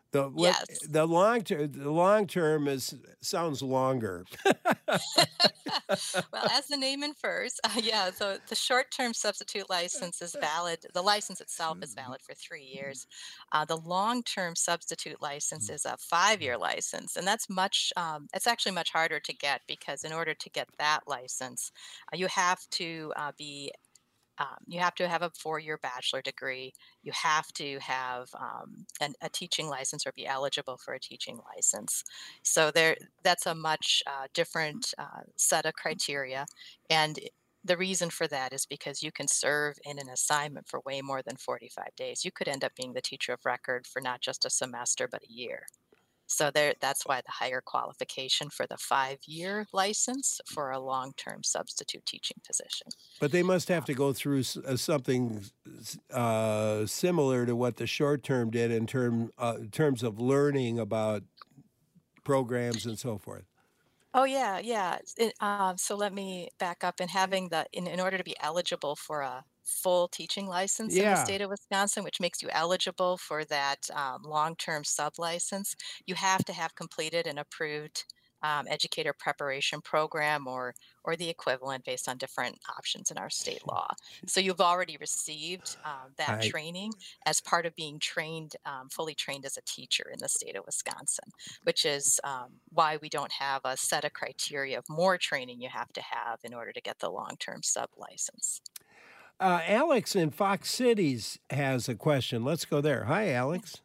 The what
Yes.
the long term the long term is sounds longer.
Well, as the name infers, uh, yeah, so the short-term substitute license is valid. The license itself is valid for three years. Uh, the long-term substitute license is a five-year license, and that's much. Um, it's actually much harder to get because in order to get that license, uh, you have to uh, be um, you have to have a four-year bachelor degree. You have to have um, an, a teaching license or be eligible for a teaching license. So there, that's a much uh, different uh, set of criteria. And i- the reason for that is because you can serve in an assignment for way more than forty-five days. You could end up being the teacher of record for not just a semester, but a year. So there, that's why the higher qualification for the five-year license for a long-term substitute teaching position.
But they must have to go through s- uh, something s- uh, similar to what the short term did in term uh, terms of learning about programs and so forth.
Oh yeah, yeah. It, um, so let me back up. And having the in, in order to be eligible for a full teaching license in the
Yeah.
state of Wisconsin, which makes you eligible for that um, long-term sub license, you have to have completed an approved um, educator preparation program or or the equivalent based on different options in our state law. So you've already received um, that
I
training as part of being trained, um, fully trained as a teacher in the state of Wisconsin, which is um, why we don't have a set of criteria of more training you have to have in order to get the long-term sub license.
uh, Alex in Fox Cities has a question. Let's go there. Hi, Alex.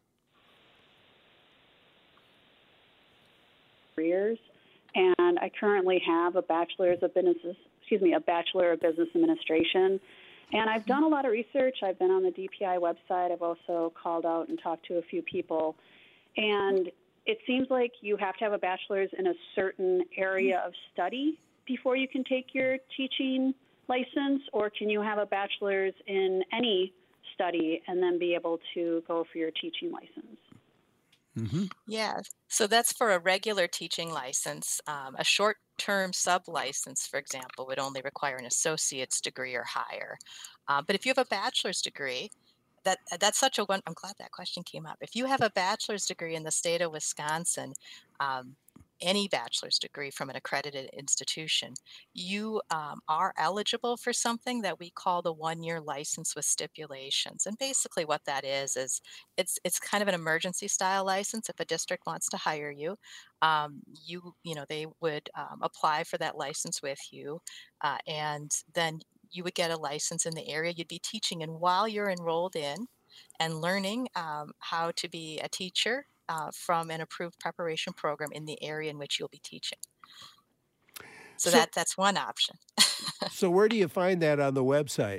Careers, and I currently have a bachelor's of business, excuse me, a bachelor of business administration. And I've done a lot of research. I've been on the D P I website. I've also called out and talked to a few people. And it seems like you have to have a bachelor's in a certain area of study before you can take your teaching license, or can you have a bachelor's in any study and then be able to go for your teaching license?
Mm-hmm.
Yeah, so that's for a regular teaching license. Um, a short-term sub-license, for example, would only require an associate's degree or higher. Uh, but if you have a bachelor's degree, that that's such a one. I'm glad that question came up. If you have a bachelor's degree in the state of Wisconsin, um, any bachelor's degree from an accredited institution, you um, are eligible for something that we call the one-year license with stipulations. And basically, what that is is it's it's kind of an emergency style license. If a district wants to hire you, um, you you know they would um, apply for that license with you, uh, and then you would get a license in the area you'd be teaching in while you're enrolled in and learning um, how to be a teacher uh, from an approved preparation program in the area in which you'll be teaching. So,
So,
that that's one option.
so where do you find that on the website?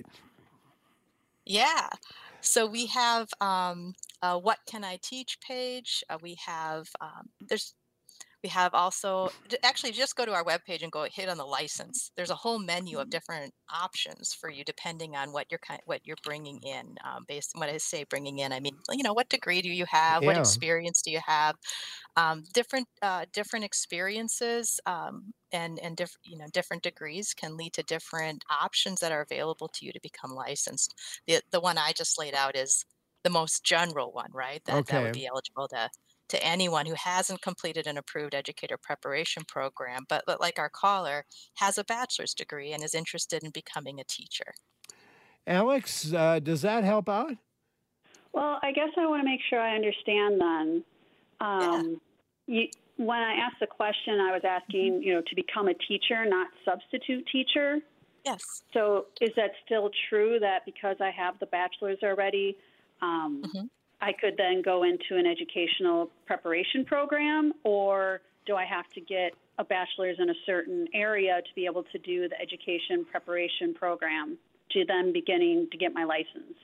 Yeah. So we have um, a What Can I Teach page. Uh, we have um, there's We have also j- actually just go to our webpage and go hit on the license. There's a whole menu of different options for you depending on what you're kind what you're bringing in. Um, based when I say bringing in, I mean you know what degree do you have? What
Yeah.
experience do you have? Um, different uh, different experiences um, and and different you know different degrees can lead to different options that are available to you to become licensed. The the one I just laid out is the most general one, right? That that would
Okay.
be eligible to to anyone who hasn't completed an approved educator preparation program, but, but like our caller, has a bachelor's degree and is interested in becoming a teacher.
Alex, uh, does that help out?
Well, I guess I want to make sure I understand then.
Yeah.
Um, you, when I asked the question, I was asking, you know, to become a teacher, not substitute teacher.
Yes.
So is that still true that because I have the bachelor's already, um,
Mhm.
I could then go into an educational preparation program, or do I have to get a bachelor's in a certain area to be able to do the education preparation program to then beginning to get my license?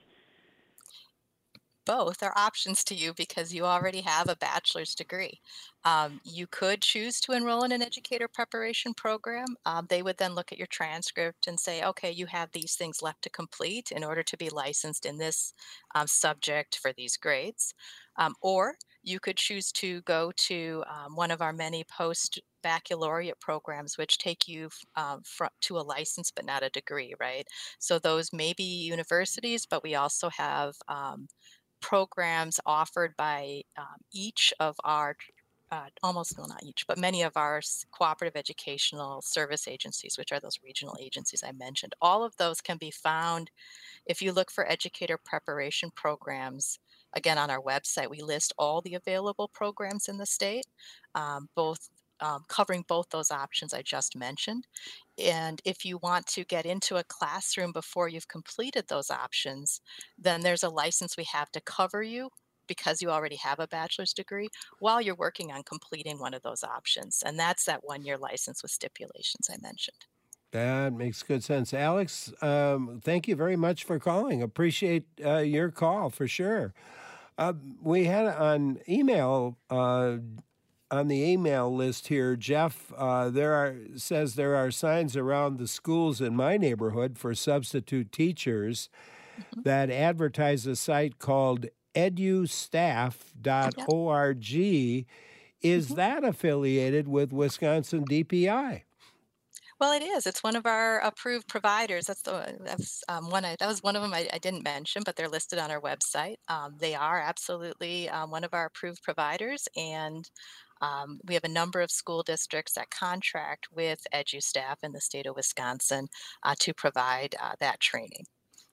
Both are options to you because you already have a bachelor's degree. Um, you could choose to enroll in an educator preparation program. Um, they would then look at your transcript and say, okay, you have these things left to complete in order to be licensed in this um, subject for these grades. Um, or you could choose to go to um, one of our many post baccalaureate programs, which take you um, fr- to a license but not a degree, right? So those may be universities, but we also have um, programs offered by um, each of our uh, almost, well, not each, but many of our s- cooperative educational service agencies, which are those regional agencies I mentioned. All of those can be found if you look for educator preparation programs. Again, on our website, we list all the available programs in the state, um, both um, covering both those options I just mentioned. And if you want to get into a classroom before you've completed those options, then there's a license we have to cover you because you already have a bachelor's degree while you're working on completing one of those options. And that's that one year license with stipulations I mentioned.
That makes good sense. Alex, um, thank you very much for calling. Appreciate uh, your call for sure. Uh, we had on email, uh, on the email list here, Jeff, uh, there are says there are signs around the schools in my neighborhood for substitute teachers
Mhm.
that advertise a site called edustaff dot org. Is
Mhm.
that affiliated with Wisconsin D P I?
Well, it is. It's one of our approved providers. That's the that's um, one. I, that was one of them I, I didn't mention, but they're listed on our website. Um, they are absolutely um, one of our approved providers, and um, we have a number of school districts that contract with EduStaff in the state of Wisconsin uh, to provide uh, that training.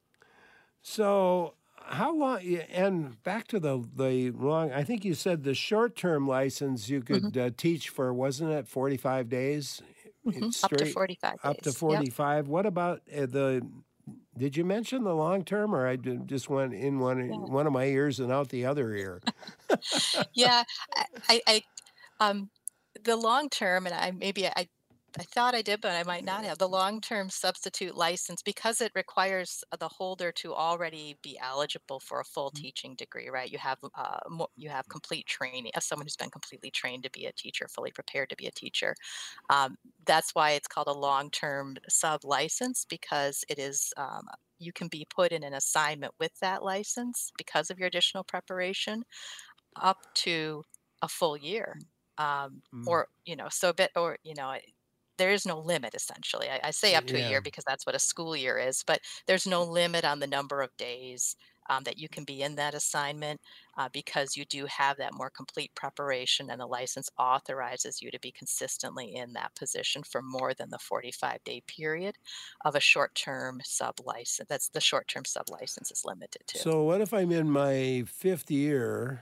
So, how long? yeah, And back to the the long. I think you said the short term license you
hmm
could uh, teach for, wasn't it forty five days?
hmm
It's
Up to
straight
forty-five
up to
days. Yep.
forty five. What about uh, the? Did you mention the long term, or I did- just went in one
Yeah.
one of my ears and out the other ear?
Yeah. I, I, I Um, the long term, and I maybe I I thought I did, but I might not have. The long-term substitute license, because it requires the holder to already be eligible for a full teaching degree, right? You have uh, mo- you have complete training as someone who's been completely trained to be a teacher, fully prepared to be a teacher. Um, that's why it's called a long-term sub license, because it is um, you can be put in an assignment with that license because of your additional preparation up to a full year, um,
Mm,
or you know, so a bit, or you know, I- there is no limit essentially. I, I say up to a
yeah.
year because that's what a school year is, but there's no limit on the number of days um, that you can be in that assignment uh, because you do have that more complete preparation, and the license authorizes you to be consistently in that position for more than the forty-five day period of a short-term sub license. That's the short-term sub license is limited to.
So, what if I'm in my fifth year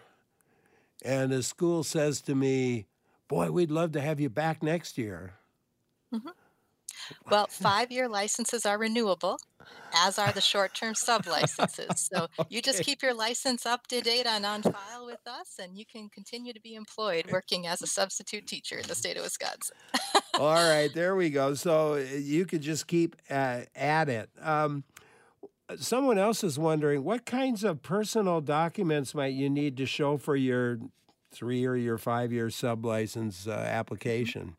and the school says to me, "Boy, we'd love to have you back next year."
Mhm. Well, five-year licenses are renewable, as are the short-term sub-licenses. So you just
Okay.
keep your license up to date and on file with us, and you can continue to be employed working as a substitute teacher in the state of Wisconsin.
All right, there we go. So uh, you could just keep uh, at it. Um, someone else is wondering what kinds of personal documents might you need to show for your three or your five year sub license uh,
Mhm.
application?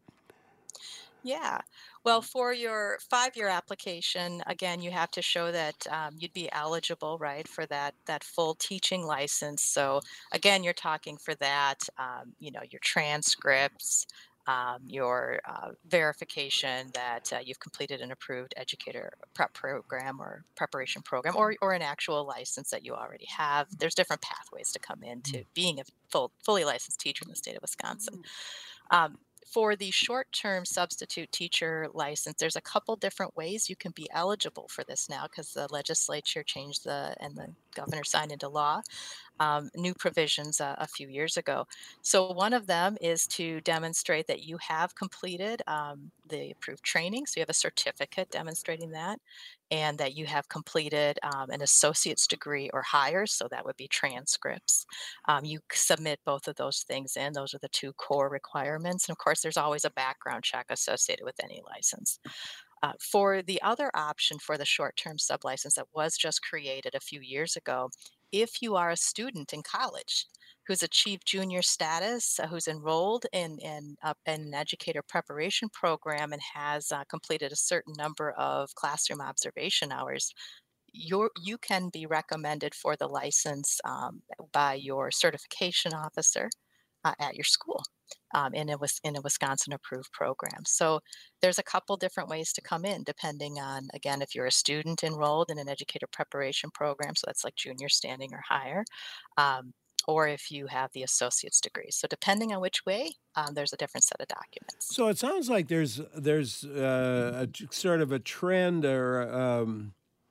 Yeah. Well, for your five-year application, again, you have to show that um, you'd be eligible, right, for that that full teaching license. So again, you're talking for that, um, you know, your transcripts, um, your uh, verification that uh, you've completed an approved educator prep program or preparation program, or or an actual license that you already have. There's different pathways to come into being a full fully licensed teacher in the state of Wisconsin. Um, for the short-term substitute teacher license, there's a couple different ways you can be eligible for this now because the legislature changed the and the governor signed into law um, new provisions uh, a few years ago. So one of them is to demonstrate that you have completed um, the approved training. So you have a certificate demonstrating that, and that you have completed um, an associate's degree or higher. So that would be transcripts. Um, you c- submit both of those things in. Those are the two core requirements. And of course, there's always a background check associated with any license. Uh, for the other option for the short-term sublicense that was just created a few years ago, if you are a student in college who's achieved junior status, uh, who's enrolled in, in, uh, in an educator preparation program and has uh, completed a certain number of classroom observation hours, you're, you can be recommended for the license um, by your certification officer uh, at your school. um, in a Wis- in a Wisconsin approved program. So there's a couple different ways to come in, depending on, again, if you're a student enrolled in an educator preparation program, so that's like junior standing or higher, um, or if you have the associate's degree. So depending on which way, um, there's a different set of documents.
So it sounds like there's there's uh, a t- sort of a trend or um,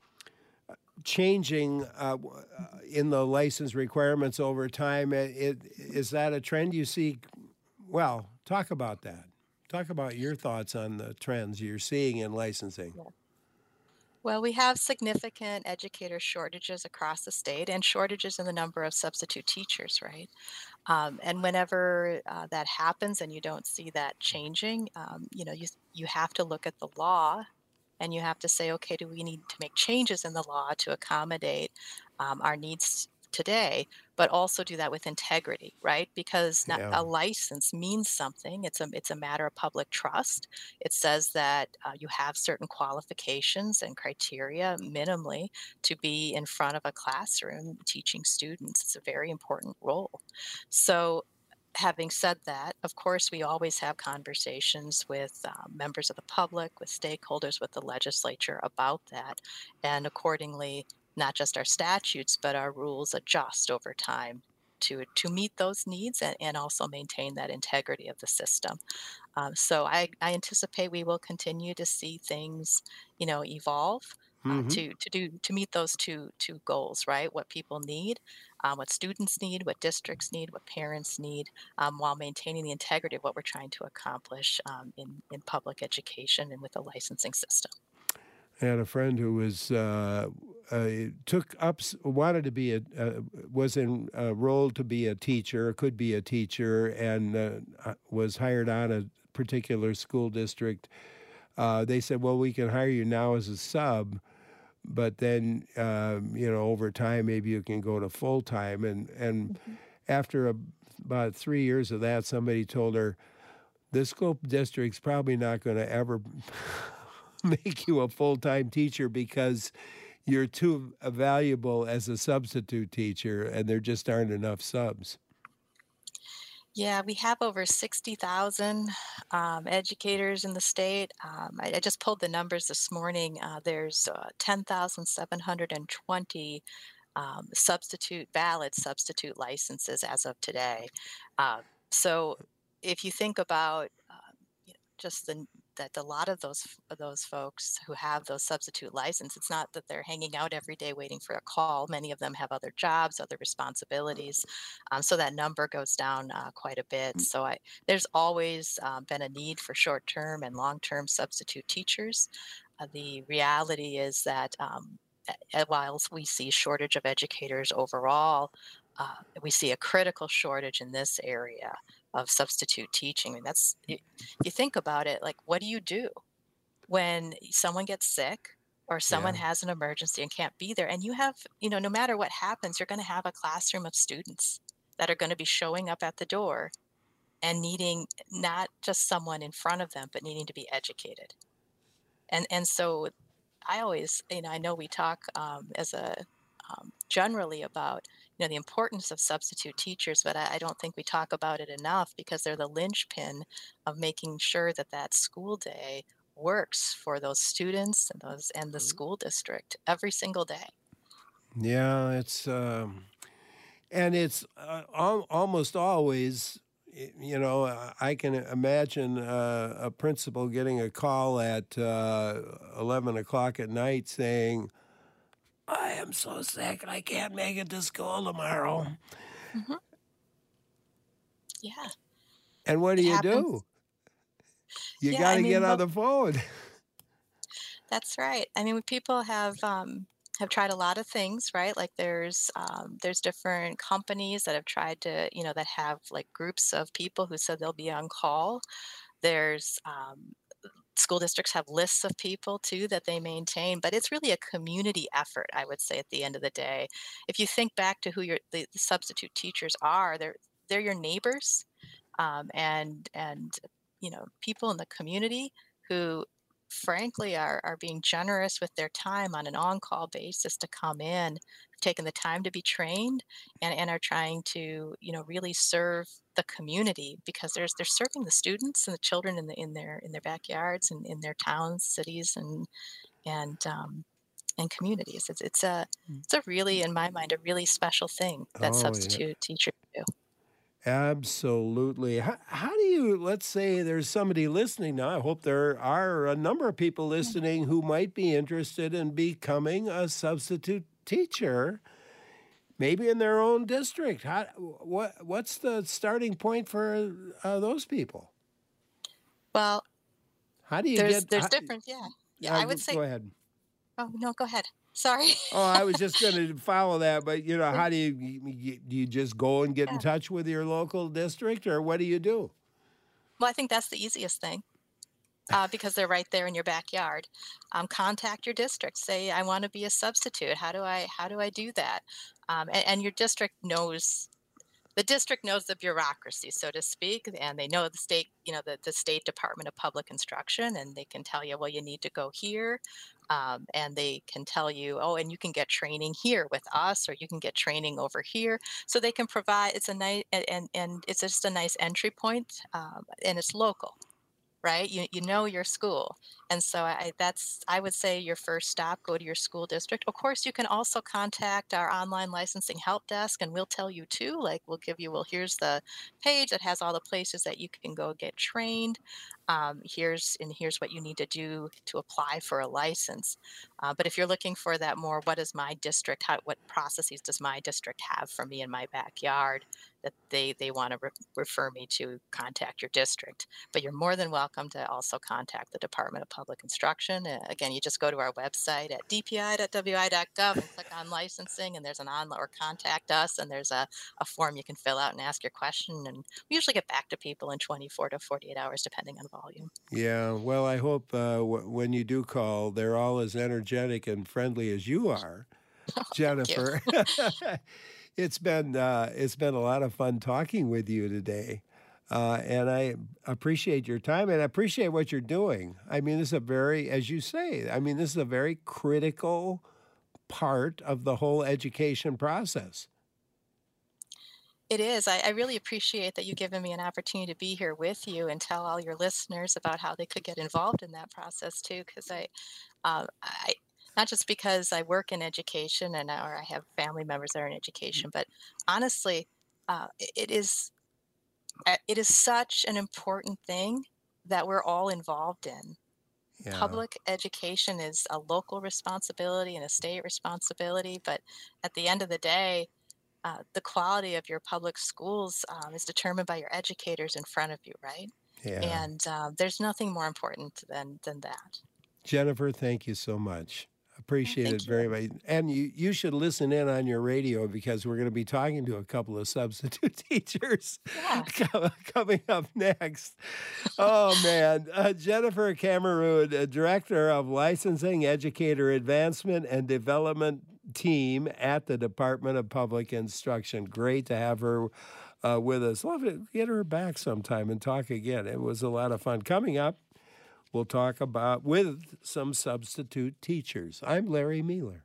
changing uh, w- uh, in the license requirements over time. It, it, is that a trend you see? Well, talk about that. Talk about your thoughts on the trends you're seeing in licensing.
Yeah. Well, we have significant educator shortages across the state and shortages in the number of substitute teachers, right? Um, and whenever uh, that happens and you don't see that changing, um, you know, you, you have to look at the law and you have to say, okay, do we need to make changes in the law to accommodate um, our needs today, but also do that with integrity, right? Because not,
Yeah.
a license means something. It's a it's a matter of public trust. It says that uh, you have certain qualifications and criteria minimally to be in front of a classroom teaching students. It's a very important role. So having said that, of course, we always have conversations with uh, members of the public, with stakeholders, with the legislature about that. And accordingly, not just our statutes, but our rules adjust over time to, to meet those needs and, and also maintain that integrity of the system. Um, so I, I anticipate we will continue to see things, you know, evolve uh,
Mm-hmm.
to to do to meet those two two goals, right? What people need, um, what students need, what districts need, what parents need, um, while maintaining the integrity of what we're trying to accomplish um, in in public education and with the licensing system.
I had a friend who was uh, uh, took up s- wanted to be a uh, was enrolled to be a teacher, could be a teacher, and uh, uh, was hired on a particular school district. Uh, they said, "Well, we can hire you now as a sub, but then um, you know over time maybe you can go to full time." And and
Mm-hmm.
after a, about three years of that, somebody told her, "This school district's probably not going to ever." make you a full-time teacher because you're too valuable as a substitute teacher and there just aren't enough subs."
Yeah, we have over sixty thousand um, educators in the state. Um, I, I just pulled the numbers this morning. Uh, there's uh, ten thousand seven hundred twenty um, substitute valid substitute licenses as of today. Uh, so if you think about um, you know, just the that a lot of those f- those folks who have those substitute license, it's not that they're hanging out every day waiting for a call. Many of them have other jobs, other responsibilities, um, so that number goes down uh, quite a bit. So I, there's always um, been a need for short-term and long-term substitute teachers. Uh, the reality is that um, a- while we see shortage of educators overall, uh, we see a critical shortage in this area of substitute teaching. I mean, that's if you think about it, like, what do you do when someone gets sick or someone
Yeah.
has an emergency and can't be there? And you have, you know, no matter what happens, you're going to have a classroom of students that are going to be showing up at the door and needing not just someone in front of them, but needing to be educated. And and so I always, you know, I know we talk um, as a um, generally about, you know, the importance of substitute teachers, but I, I don't think we talk about it enough because they're the linchpin of making sure that that school day works for those students and those and the school district every single day.
Yeah, it's um, and it's uh, al- almost always, y- you know, uh, I can imagine uh, a principal getting a call at uh, eleven o'clock at night saying, "I am so sick, I can't make it to school tomorrow."
Hmm. Yeah,
And what do
it
you
happens.
do? You
Yeah,
got
I
to get
mean,
on
well,
the phone.
that's right. I mean, people have um, have tried a lot of things, right? Like there's um, there's different companies that have tried to, you know, that have like groups of people who said they'll be on call. There's um, school districts have lists of people too that they maintain, but it's really a community effort, I would say, at the end of the day. If you think back to who your the, the substitute teachers are, they're they're your neighbors, um, and and you know people in the community who frankly are, are being generous with their time on an on-call basis to come in, taking the time to be trained, and, and are trying to, you know, really serve the community, because there's they're serving the students and the children in the in their in their backyards and in their towns, cities, and and um, and communities. It's it's a it's a really, in my mind, a really special thing that
Oh, yeah.
substitute teachers do.
Absolutely. How, how do you, let's say there's somebody listening now. I hope there are a number of people listening who might be interested in becoming a substitute teacher, maybe in their own district. How, what, what's the starting point for uh, those people?
Well,
How do you
there's
get?
there's
how-
different, yeah. Yeah,
uh,
I would say.
Go ahead.
Oh no, go ahead. Sorry.
Oh, I was just going to follow that, but you know, how do you, you do you just go and get in
Yeah.
touch with your local district, or what do you do?
Well, I think that's the easiest thing. Uh, because they're right there in your backyard. Um, contact your district. Say, I want to be a substitute. How do I how do I do that? Um, and, and your district knows the district knows the bureaucracy, so to speak, and they know the state, you know, the, the state Department of Public Instruction, and they can tell you, well, you need to go here. Um, and they can tell you, oh, and you can get training here with us, or you can get training over here. So they can provide, it's a nice, and, and, and it's just a nice entry point, um, and it's local. Right? You, you know your school. And so I, that's, I would say your first stop, go to your school district. Of course, you can also contact our online licensing help desk, and we'll tell you too, like we'll give you, well, here's the page that has all the places that you can go get trained. Um, here's, and here's what you need to do to apply for a license. Uh, but if you're looking for that more, what is my district, how, what processes does my district have for me in my backyard, that they, they want to re- refer me to, contact your district. But you're more than welcome to also contact the Department of Public Instruction. Uh, again, you just go to our website at d p i dot w i dot gov and click on licensing, and there's an on or contact us, and there's a, a form you can fill out and ask your question. And we usually get back to people in twenty-four to forty-eight hours, depending on volume.
Yeah, well, I hope uh, w- when you do call, they're all as energetic and friendly as you are, Jennifer. It's been uh, it's been a lot of fun talking with you today, uh, and I appreciate your time, and I appreciate what you're doing. I mean, this is a very, as you say, I mean, this is a very critical part of the whole education process.
It is. I, I really appreciate that you've given me an opportunity to be here with you and tell all your listeners about how they could get involved in that process too. Because I, uh, I, not just because I work in education and or I have family members that are in education, but honestly, uh, it, it is, uh, it is such an important thing that we're all involved in.
Yeah.
Public education is a local responsibility and a state responsibility, but at the end of the day, uh, the quality of your public schools um, is determined by your educators in front of you, right?
Yeah.
And uh, there's nothing more important than than that.
Jennifer, thank you so much. Appreciate
Thank
it
you.
very much. And you, you should listen in on your radio, because we're going to be talking to a couple of substitute teachers
Yeah.
co- coming up next. Oh, man. Uh, Jennifer Cameroon, uh, Director of Licensing, Educator Advancement and Development Team at the Department of Public Instruction. Great to have her uh, with us. Love to get her back sometime and talk again. It was a lot of fun. Coming up, we'll talk about with some substitute teachers. I'm Larry Mealer.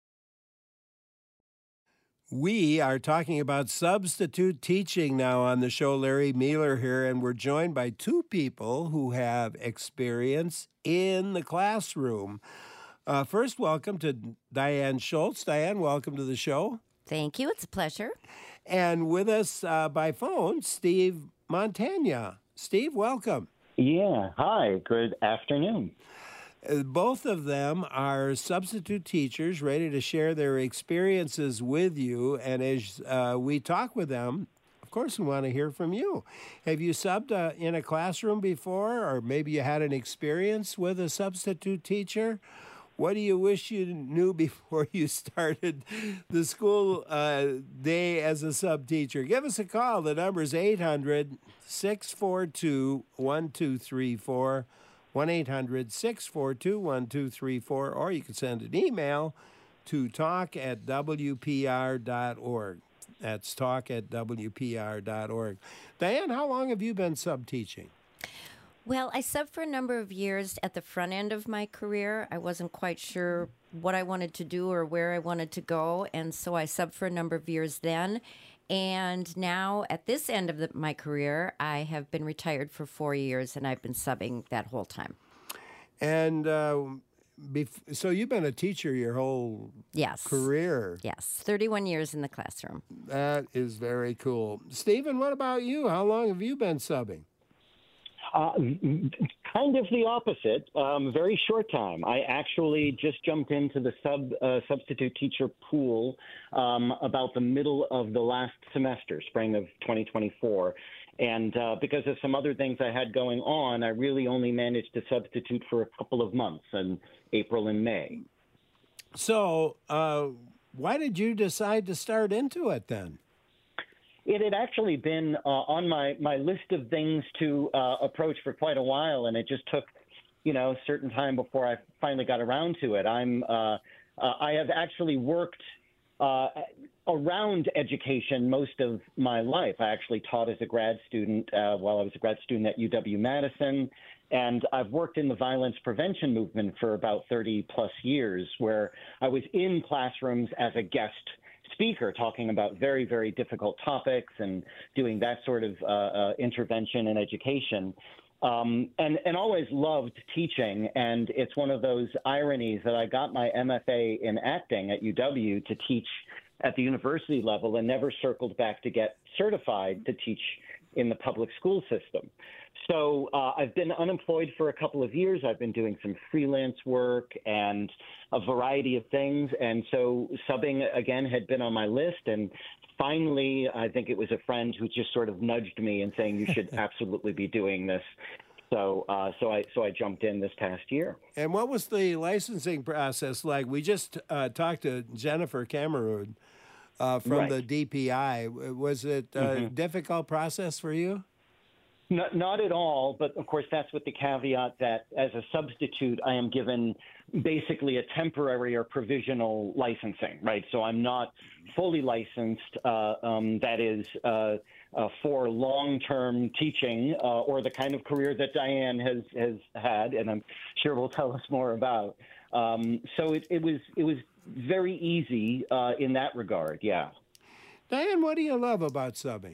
We are talking about substitute teaching now on the show. Larry Mealer here, and we're joined by two people who have experience in the classroom. Uh, first, welcome to Diane Schultz. Diane, welcome to the show.
Thank you. It's a pleasure.
And with us uh, by phone, Steve Montagna. Steve, welcome.
Yeah. Hi. Good afternoon.
Uh, Both of them are substitute teachers ready to share their experiences with you. And as uh, we talk with them, of course, we want to hear from you. Have you subbed uh, in a classroom before, or maybe you had an experience with a substitute teacher? What do you wish you knew before you started the school uh, day as a sub teacher? Give us a call. The number is eight hundred, six four two, one two three four, one eight hundred, six four two, one two three four, or you can send an email to talk at w p r dot org. That's talk at w p r dot org. Diane, how long have you been sub teaching?
Well, I subbed for a number of years at the front end of my career. I wasn't quite sure what I wanted to do or where I wanted to go, and so I subbed for a number of years then. And now at this end of the, my career, I have been retired for four years, and I've been subbing that whole time.
And uh, bef- so you've been a teacher your whole
yes.
career.
Yes, thirty-one years in the classroom.
That is very cool. Stephen, what about you? How long have you been subbing?
Uh, kind of the opposite. Um, very short time. I actually just jumped into the sub uh, substitute teacher pool um, about the middle of the last semester, spring of twenty twenty-four. And uh, because of some other things I had going on, I really only managed to substitute for a couple of months in April and May.
So uh, why did you decide to start into it then?
It had actually been uh, on my, my list of things to uh, approach for quite a while, and it just took, you know, a certain time before I finally got around to it. I'm uh, uh, I have actually worked uh, around education most of my life. I actually taught as a grad student uh, while I was a grad student at U W-Madison, and I've worked in the violence prevention movement for about thirty plus years, where I was in classrooms as a guest speaker talking about very, very difficult topics and doing that sort of uh, uh, intervention in education. Um, and, and always loved teaching. And it's one of those ironies that I got my M F A in acting at U W to teach at the university level and never circled back to get certified to teach in the public school system. So uh, I've been unemployed for a couple of years. I've been doing some freelance work and a variety of things. And so subbing, again, had been on my list. And finally, I think it was a friend who just sort of nudged me and saying, you should absolutely be doing this. So uh, so I so I jumped in this past year.
And what was the licensing process like? We just uh, talked to Jennifer Cameron uh, from
Right.
the D P I. Was it a
Mhm.
difficult process for you?
Not, not at all, but of course that's with the caveat that as a substitute, I am given basically a temporary or provisional licensing, right? So I'm not fully licensed, uh, um, that is uh, uh, for long-term teaching uh, or the kind of career that Diane has, has had, and I'm sure will tell us more about. Um, so it, it was it was very easy uh, in that regard, yeah.
Diane, what do you love about subbing?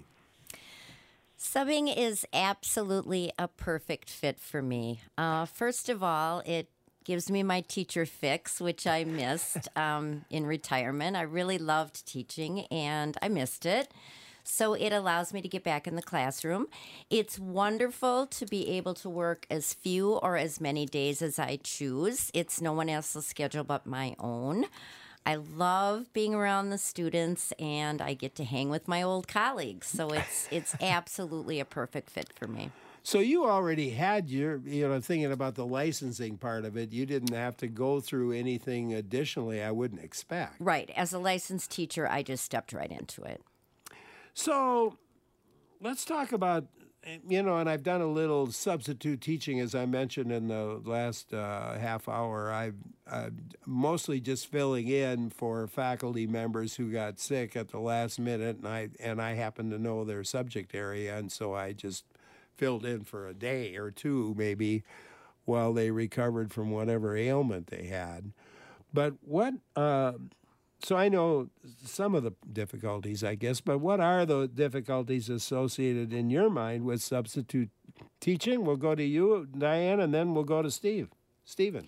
Subbing is absolutely a perfect fit for me. Uh, first of all, it gives me my teacher fix, which I missed um, in retirement. I really loved teaching, and I missed it. So it allows me to get back in the classroom. It's wonderful to be able to work as few or as many days as I choose. It's no one else's schedule but my own. I love being around the students, and I get to hang with my old colleagues. So it's it's absolutely a perfect fit for me.
So you already had your, you know, thinking about the licensing part of it. You didn't have to go through anything additionally, I wouldn't expect.
Right. As a licensed teacher, I just stepped right into it.
So let's talk about, you know, and I've done a little substitute teaching, as I mentioned in the last uh, half hour. I've uh, mostly just filling in for faculty members who got sick at the last minute, and I and I happen to know their subject area, and so I just filled in for a day or two maybe while they recovered from whatever ailment they had. But what... Uh, So I know some of the difficulties, I guess, but what are the difficulties associated in your mind with substitute teaching? We'll go to you, Diane, and then we'll go to Steve. Stephen.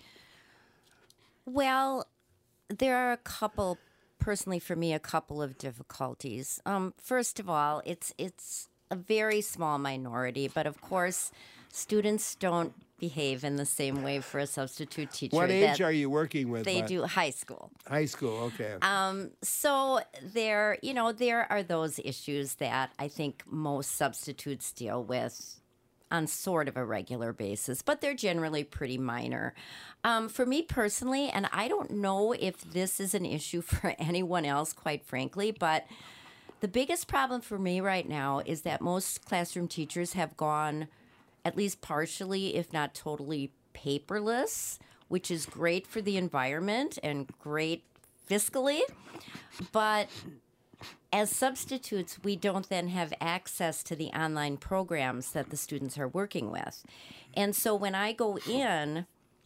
Well, there are a couple, personally for me, a couple of difficulties. Um, first of all, it's it's a very small minority, but of course, students don't behave in the same way for a substitute teacher.
What age
that
are you working with?
They
But-
do high school.
High school, okay.
Um, so there, you know, there are those issues that I think most substitutes deal with on sort of a regular basis, but they're generally pretty minor. Um, for me personally, and I don't know if this is an issue for anyone else, quite frankly, but the biggest problem for me right now is that most classroom teachers have gone at least partially, if not totally, paperless, which is great for the environment and great fiscally. But as substitutes, we don't then have access to the online programs that the students are working with. And so when I go in,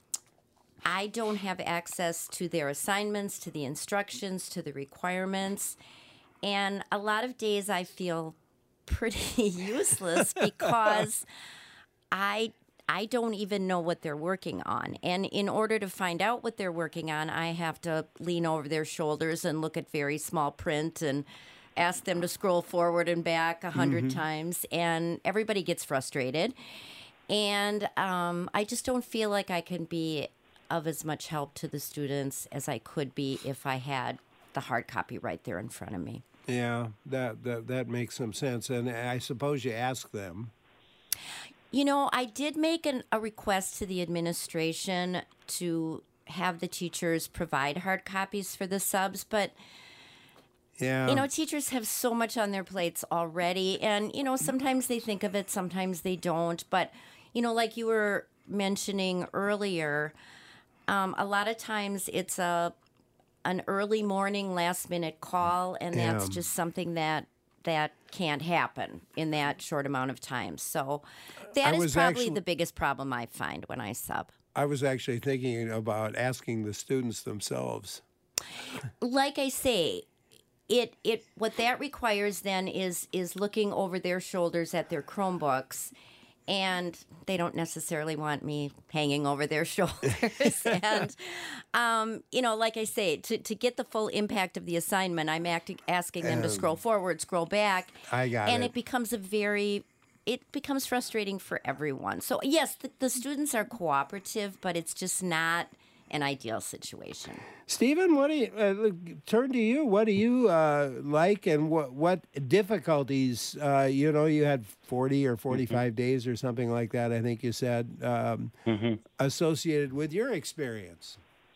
I don't have access to their assignments, to the instructions, to the requirements. And a lot of days I feel pretty useless because I I don't even know what they're working on. And in order to find out what they're working on, I have to lean over their shoulders and look at very small print and ask them to scroll forward and back a hundred mm-hmm. times. And everybody gets frustrated. And um, I just don't feel like I can be of as much help to the students as I could be if I had the hard copy right there in front of me.
Yeah, that, that, that makes some sense. And I suppose you ask them.
You know, I did make an, a request to the administration to have the teachers provide hard copies for the subs, but,
yeah.
you know, teachers have so much on their plates already. And, you know, sometimes they think of it, sometimes they don't. But, you know, like you were mentioning earlier, um, a lot of times it's a an early morning, last-minute call, and that's
yeah.
just something that that can't happen in that short amount of time. So that
I
is probably
actually,
the biggest problem I find when I sub.
I was actually thinking about asking the students themselves.
Like I say, it it what that requires then is is looking over their shoulders at their Chromebooks, and they don't necessarily want me hanging over their shoulders. and, um, you know, like I say, to, to get the full impact of the assignment, I'm acting, asking them um, to scroll forward, scroll back.
I got
and
it.
it becomes a very, it becomes frustrating for everyone. So, yes, the, the students are cooperative, but it's just not an ideal situation.
Stephen, what do you uh, turn to you? What do you uh, like, and what what difficulties? Uh, you know, you had forty or forty-five mm-hmm. days or something like that. I think you said um, mm-hmm. associated with your experience.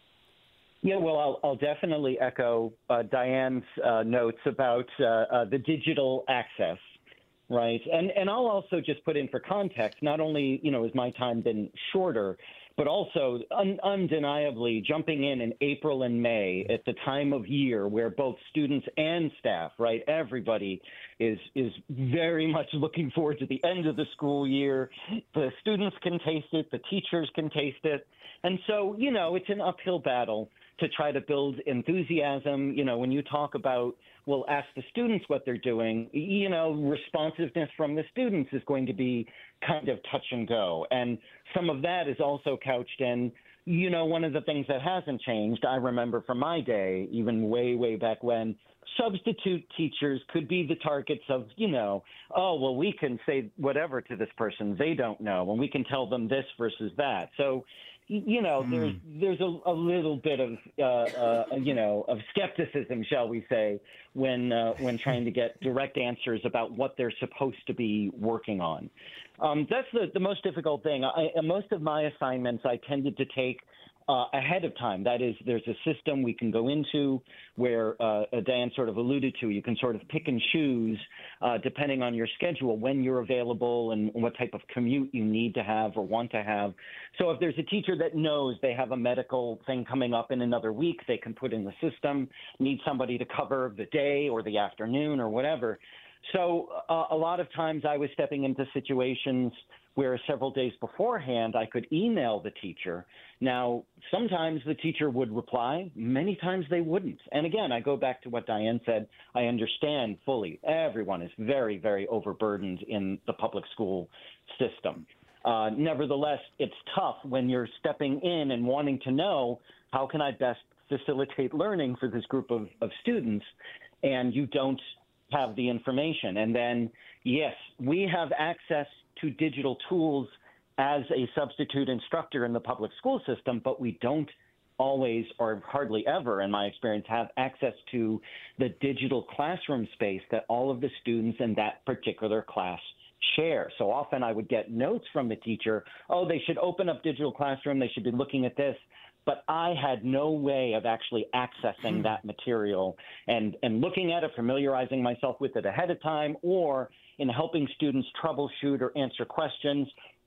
Yeah, well, I'll, I'll definitely echo uh, Diane's uh, notes about uh, uh, the digital access, right? And and I'll also just put in for context. Not only you know has my time been shorter, but also un- undeniably jumping in in April and May at the time of year where both students and staff, right, everybody is is very much looking forward to the end of the school year. The students can taste it, the teachers can taste it. And so, you know, it's an uphill battle to try to build enthusiasm. You know, when you talk about, well, ask the students what they're doing, you know, responsiveness from the students is going to be kind of touch and go. And some of that is also couched in, you know, one of the things that hasn't changed, I remember from my day, even way, way back when, substitute teachers could be the targets of, you know, oh, well, we can say whatever to this person they don't know, and we can tell them this versus that. So, you know, mm. there's there's a, a little bit of, uh, uh, you know, of skepticism, shall we say, when uh, when trying to get direct answers about what they're supposed to be working on. Um, that's the, the most difficult thing. I, most of my assignments I tended to take Uh, ahead of time. That is, there's a system we can go into where uh, Dan sort of alluded to. You can sort of pick and choose, uh, depending on your schedule, when you're available and what type of commute you need to have or want to have. So if there's a teacher that knows they have a medical thing coming up in another week, they can put in the system, need somebody to cover the day or the afternoon or whatever. So uh, a lot of times I was stepping into situations where several days beforehand I could email the teacher. Now, sometimes the teacher would reply. Many times they wouldn't. And again, I go back to what Diane said. I understand fully. Everyone is very, very overburdened in the public school system. Uh, nevertheless, it's tough when you're stepping in and wanting to know, how can I best facilitate learning for this group of, of students, and you don't have the information. And then, yes, we have access to digital tools as a substitute instructor in the public school system, but we don't always, or hardly ever, in my experience, have access to the digital classroom space that all of the students in that particular class share. So often I would get notes from the teacher, oh, they should open up digital classroom, they should be looking at this. But I had no way of actually accessing that material and, and looking at it, familiarizing myself with it ahead of time, or in helping students troubleshoot or answer questions.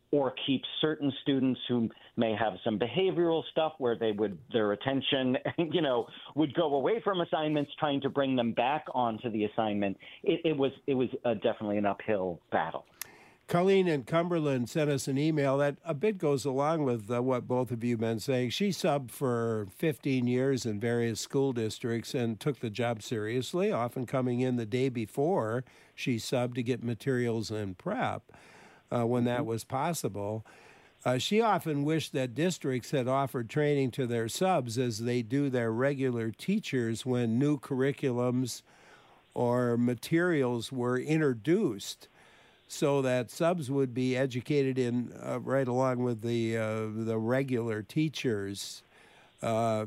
or keep certain students who may have some behavioral stuff where they would their attention, you know, would go away from assignments, trying to bring them back onto the assignment. It, it was it was uh, definitely an uphill battle.
Colleen in Cumberland sent us an email that a bit goes along with uh, what both of you have been saying. She subbed for fifteen years in various school districts and took the job seriously, often coming in the day before she subbed to get materials and prep uh, when that was possible. Uh, she often wished that districts had offered training to their subs as they do their regular teachers when new curriculums or materials were introduced, so that subs would be educated in uh, right along with the uh, the regular teachers uh,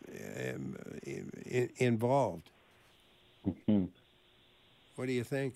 in, involved.
Mm-hmm.
What do you think?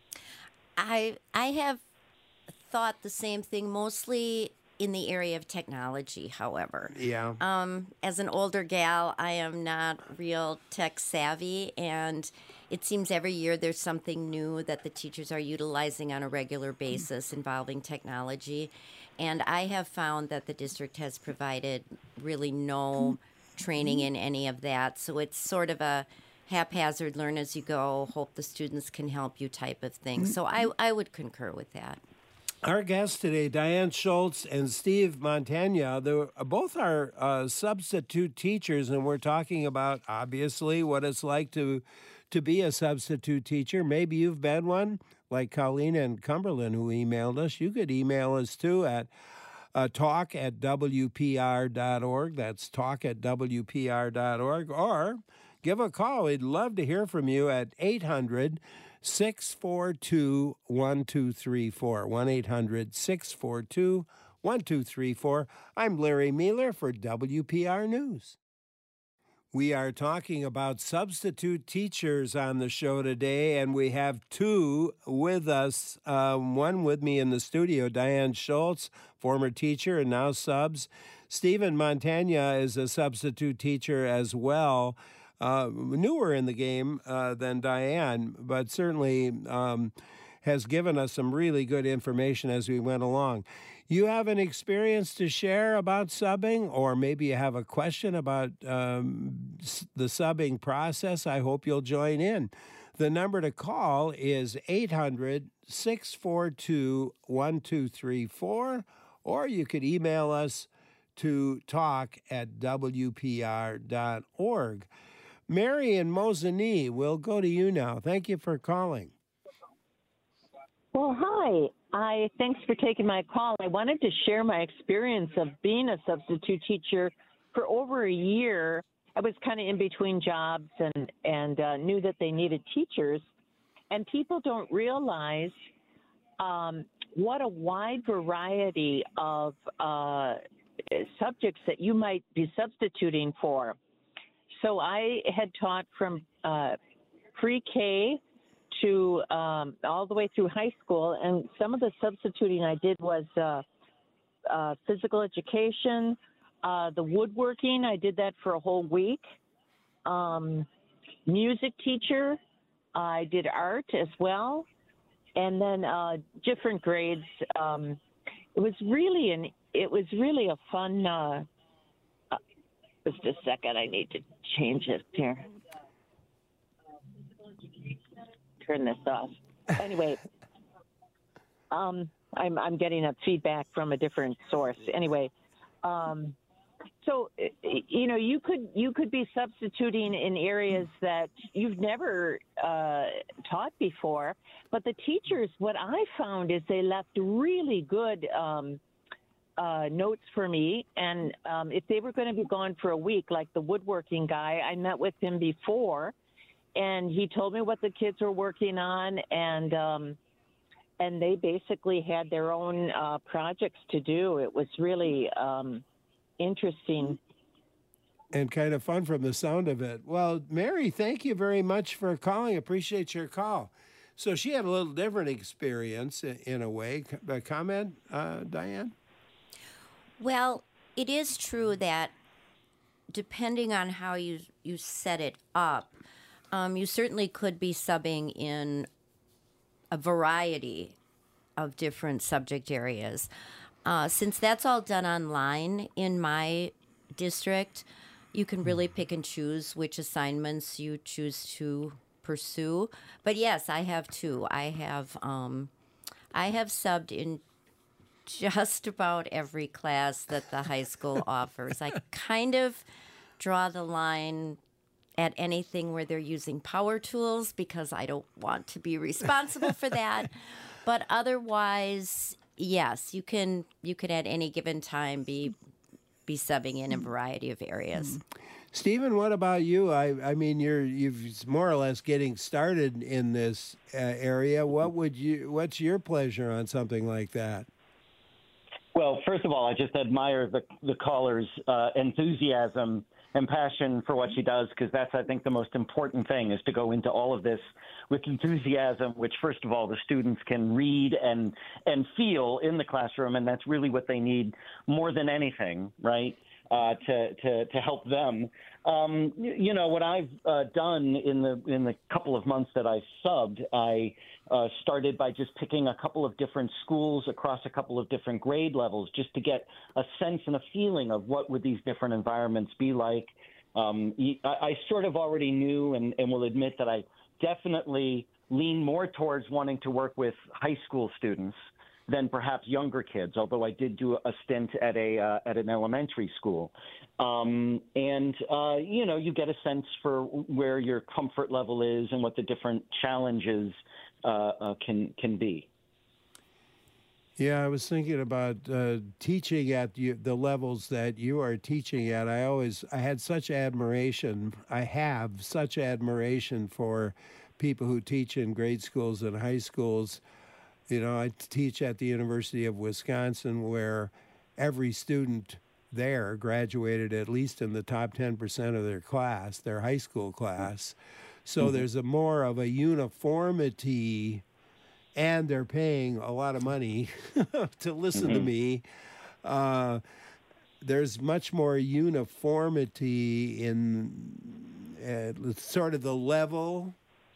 I I have thought the same thing, mostly in the area of technology, however.
Yeah.
Um, as an older gal, I am not real tech savvy, and it seems every year there's something new that the teachers are utilizing on a regular basis involving technology. And I have found that the district has provided really no training in any of that. So it's sort of a haphazard, learn as you go, hope the students can help you type of thing. So I, I would concur with that.
Our guests today, Diane Schultz and Steve Montagna, they both are uh, substitute teachers, and we're talking about, obviously, what it's like to to be a substitute teacher. Maybe you've been one, like Colleen and Cumberland, who emailed us. You could email us, too, at uh, talk at W P R dot org. That's talk at W P R dot org. Or give a call. We'd love to hear from you at eight hundred, six four two, one two three four. one eight hundred, six four two, one two three four. I'm Larry Mueller for W P R News. We are talking about substitute teachers on the show today, and we have two with us. Uh, one with me in the studio, Diane Schultz, former teacher and now subs. Stephen Montagna is a substitute teacher as well. Uh, newer in the game uh, than Diane, but certainly um, has given us some really good information as we went along. You have an experience to share about subbing, or maybe you have a question about um, the subbing process. I hope you'll join in. The number to call is eight hundred, six four two, one two three four, or you could email us to talk at W P R dot org. Mary in Mosinee, we'll go to you now. Thank you for calling.
Well, hi. I thanks for taking my call. I wanted to share my experience of being a substitute teacher for over a year. I was kind of in between jobs and and uh, knew that they needed teachers. And people don't realize um, what a wide variety of uh, subjects that you might be substituting for. So I had taught from uh, pre-K to um, all the way through high school, and some of the substituting I did was uh, uh, physical education, uh, the woodworking. I did that for a whole week. Um, music teacher. I did art as well, and then uh, different grades. Um, it was really an. It was really a fun. Uh, uh, just a second, I need to change it here. Turn this off. Anyway, um, I'm I'm getting a feedback from a different source. Anyway, um, so you know you could you could be substituting in areas that you've never uh, taught before, but the teachers, what I found is they left really good um, uh, notes for me, and um, if they were going to be gone for a week, like the woodworking guy, I met with him before. And he told me what the kids were working on, and um, and they basically had their own uh, projects to do. It was really um, interesting.
And kind of fun from the sound of it. Well, Mary, thank you very much for calling. Appreciate your call. So she had a little different experience in a way. A comment, uh, Diane?
Well, it is true that depending on how you, you set it up, Um, you certainly could be subbing in a variety of different subject areas. Uh, since that's all done online in my district, you can really pick and choose which assignments you choose to pursue. But yes, I have two. I have um, I have subbed in just about every class that the high school offers. I kind of draw the line at anything where they're using power tools because I don't want to be responsible for that. But otherwise, yes, you can you can at any given time be be subbing in a variety of areas.
Stephen, what about you? I, I mean, you're you've more or less getting started in this uh, area. What would you? What's your pleasure on something like that?
Well, first of all, I just admire the the caller's uh, enthusiasm and passion for what she does, because that's, I think, the most important thing, is to go into all of this with enthusiasm, which, first of all, the students can read and and feel in the classroom, and that's really what they need more than anything, right? Uh, to, to to help them. Um, you, you know, what I've uh, done in the in the couple of months that I subbed, I uh, started by just picking a couple of different schools across a couple of different grade levels, just to get a sense and a feeling of what would these different environments be like. Um, I, I sort of already knew, and, and will admit that I definitely lean more towards wanting to work with high school students than perhaps younger kids, although I did do a stint at a uh, at an elementary school. Um, and, uh, you know, you get a sense for where your comfort level is and what the different challenges uh, uh, can can be.
Yeah, I was thinking about uh, teaching at you, the levels that you are teaching at. I always, I had such admiration. I have such admiration for people who teach in grade schools and high schools. You know, I teach at the University of Wisconsin, where every student there graduated at least in the top ten percent of their class, their high school class. So mm-hmm. there's a more of a uniformity, and they're paying a lot of money to listen mm-hmm. to me. Uh, there's much more uniformity in uh, sort of the level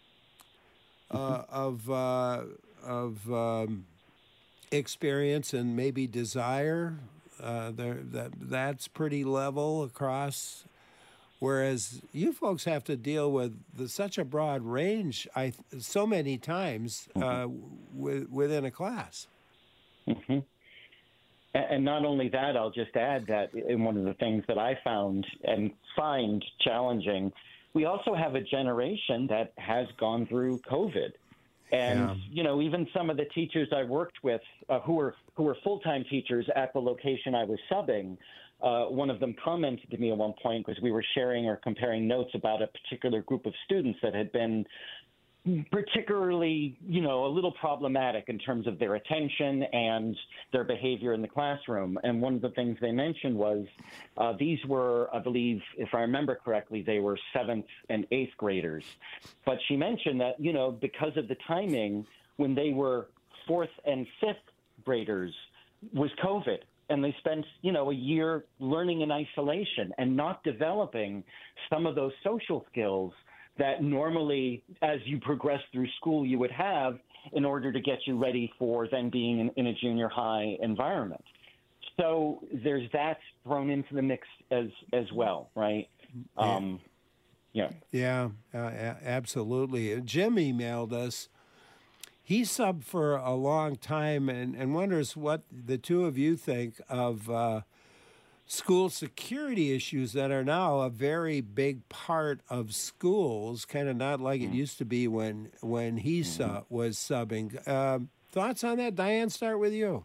uh, mm-hmm. of... Uh, of um, experience and maybe desire. Uh, there, that that's pretty level across, whereas you folks have to deal with the, such a broad range, I so many times uh, mm-hmm. w- within a class.
Mm-hmm. And not only that, I'll just add that in one of the things that I found and find challenging, we also have a generation that has gone through COVID. And, yeah. you know, even some of the teachers I worked with uh, who were who were full-time teachers at the location I was subbing, uh, one of them commented to me at one point, because we were sharing or comparing notes about a particular group of students that had been particularly, you know, a little problematic in terms of their attention and their behavior in the classroom. And one of the things they mentioned was uh, these were, I believe, if I remember correctly, they were seventh and eighth graders. But she mentioned that, you know, because of the timing, when they were fourth and fifth graders was COVID. And they spent, you know, a year learning in isolation and not developing some of those social skills that normally, as you progress through school, you would have in order to get you ready for then being in, in a junior high environment. So there's that thrown into the mix as as well, right? Um, yeah.
Yeah, uh, absolutely. Jim emailed us. He subbed for a long time and, and wonders what the two of you think of uh, school security issues that are now a very big part of schools, kind of not like it used to be when when he su- was subbing. Uh, thoughts on that? Diane, start with you.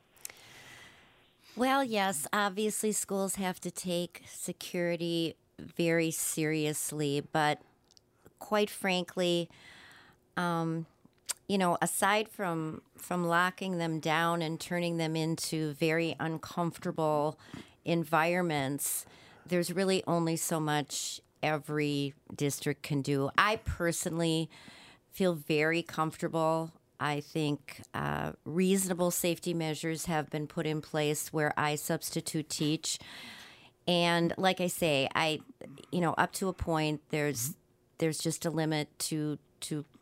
Well, yes, obviously schools have to take security very seriously, but quite frankly, um, you know, aside from from locking them down and turning them into very uncomfortable environments, there's really only so much every district can do. I personally feel very comfortable. I think uh, reasonable safety measures have been put in place where I substitute teach. And like I say, I, you know, up to a point, there's there's just a limit to to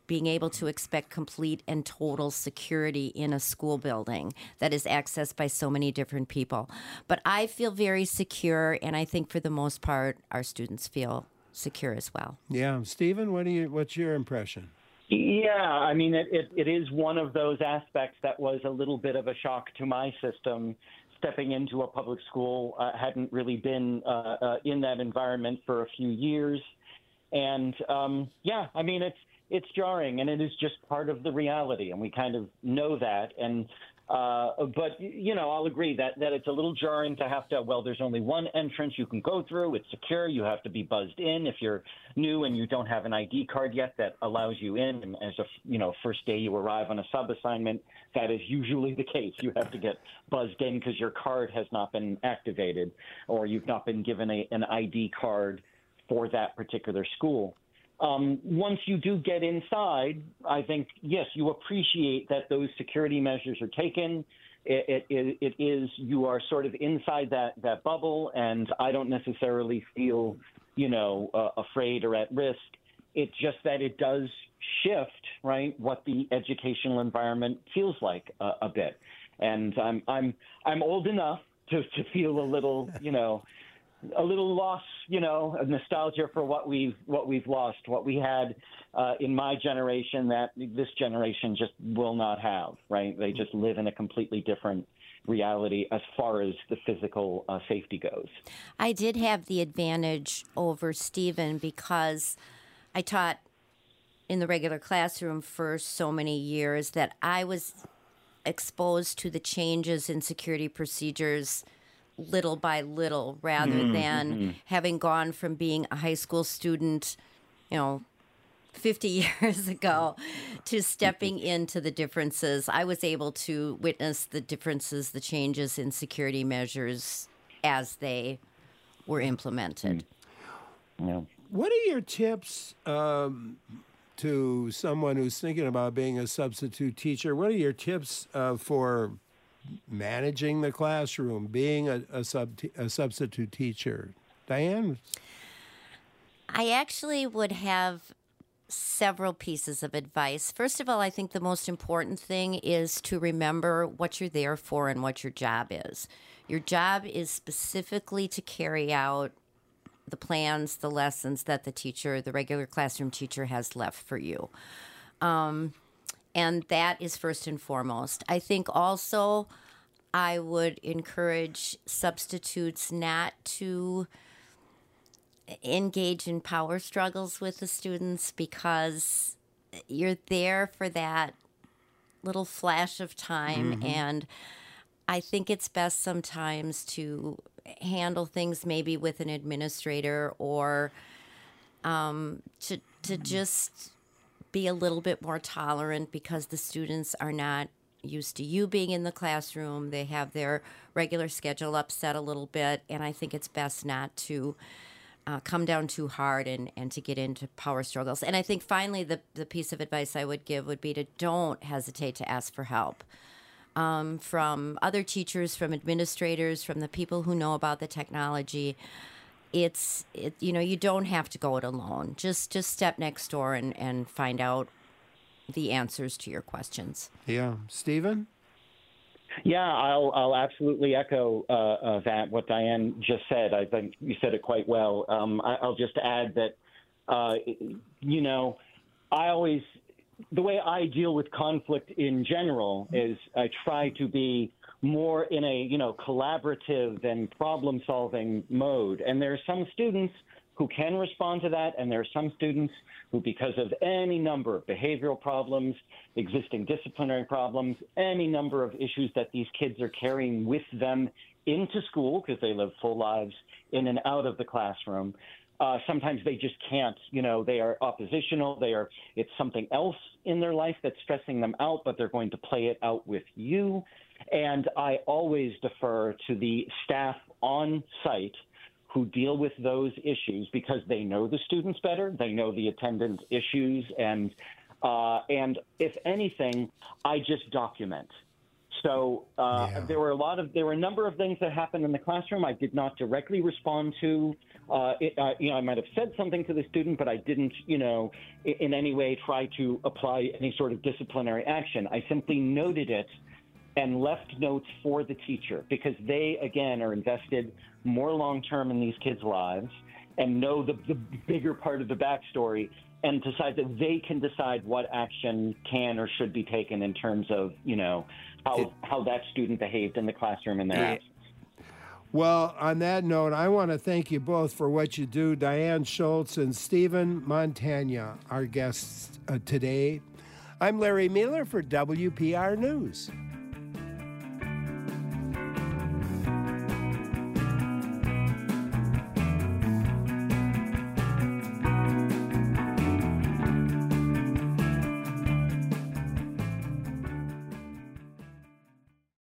being able to expect complete and total security in a school building that is accessed by so many different people. But I feel very secure, and I think for the most part, our students feel secure as well.
Yeah. Stephen, what do you, what's your impression?
Yeah, I mean, it, it, it is one of those aspects that was a little bit of a shock to my system. Stepping into a public school, uh, hadn't really been uh, uh, in that environment for a few years. And, um, yeah, I mean, it's it's jarring, and it is just part of the reality, and we kind of know that. And uh, but, you know, I'll agree that, that it's a little jarring to have to, well, there's only one entrance you can go through. It's secure. You have to be buzzed in. If you're new and you don't have an I D card yet that allows you in, and as a, you know, first day you arrive on a sub-assignment, that is usually the case. You have to get buzzed in because your card has not been activated, or you've not been given a, an I D card for that particular school. Um, once you do get inside, I think, yes, you appreciate that those security measures are taken. It, it, it is, you are sort of inside that, that bubble, and I don't necessarily feel, you know, uh, afraid or at risk. It's just that it does shift, right, what the educational environment feels like uh, a bit. And I'm, I'm, I'm old enough to, to feel a little, you know, a little loss, you know, of nostalgia for what we've what we've lost, what we had uh, in my generation that this generation just will not have, right? They just live in a completely different reality as far as the physical uh, safety goes.
I did have the advantage over Stephen because I taught in the regular classroom for so many years that I was exposed to the changes in security procedures little by little, rather mm-hmm. than having gone from being a high school student, you know, fifty years ago to stepping into the differences. I was able to witness the differences, the changes in security measures as they were implemented.
Mm. Yeah.
What are your tips um, to someone who's thinking about being a substitute teacher? What are your tips uh, for managing the classroom, being a, a, sub, a substitute teacher? Diane?
I actually would have several pieces of advice. First of all, I think the most important thing is to remember what you're there for and what your job is. Your job is specifically to carry out the plans, the lessons that the teacher, the regular classroom teacher, has left for you. Um, And that is first and foremost. I think also I would encourage substitutes not to engage in power struggles with the students, because you're there for that little flash of time. Mm-hmm. And I think it's best sometimes to handle things maybe with an administrator, or um, to to just be a little bit more tolerant, because the students are not used to you being in the classroom. They have their regular schedule upset a little bit, and I think it's best not to uh, come down too hard and, and to get into power struggles. And I think finally the, the piece of advice I would give would be to don't hesitate to ask for help um, from other teachers, from administrators, from the people who know about the technology. It's, it, you know, you don't have to go it alone. Just just step next door and, and find out the answers to your questions.
Yeah. Stephen?
Yeah, I'll I'll absolutely echo uh, uh, that, what Diane just said. I think you said it quite well. Um, I, I'll just add that, uh, you know, I always, the way I deal with conflict in general is I try to be more in a, you know, collaborative and problem-solving mode. And there are some students who can respond to that, and there are some students who, because of any number of behavioral problems, existing disciplinary problems, any number of issues that these kids are carrying with them into school, because they live full lives in and out of the classroom, uh, sometimes they just can't, you know, they are oppositional, they are, it's something else in their life that's stressing them out, but they're going to play it out with you. And I always defer to the staff on site who deal with those issues, because they know the students better, they know the attendance issues, and uh, and if anything, I just document. So uh,
Yeah.
there were a lot of there were a number of things that happened in the classroom I did not directly respond to. Uh, it, uh, you know, I might have said something to the student, but I didn't, you know, in, in any way try to apply any sort of disciplinary action. I simply noted it and left notes for the teacher because they, again, are invested more long term in these kids' lives and know the, the bigger part of the backstory, and decide that they can decide what action can or should be taken in terms of, you know, how
It,
how that student behaved in the classroom in their
Yeah.
absence.
Well, on that note, I want to thank you both for what you do. Diane Schultz and Stephen Montagna, our guests uh, today. I'm Larry Mueller for W P R News.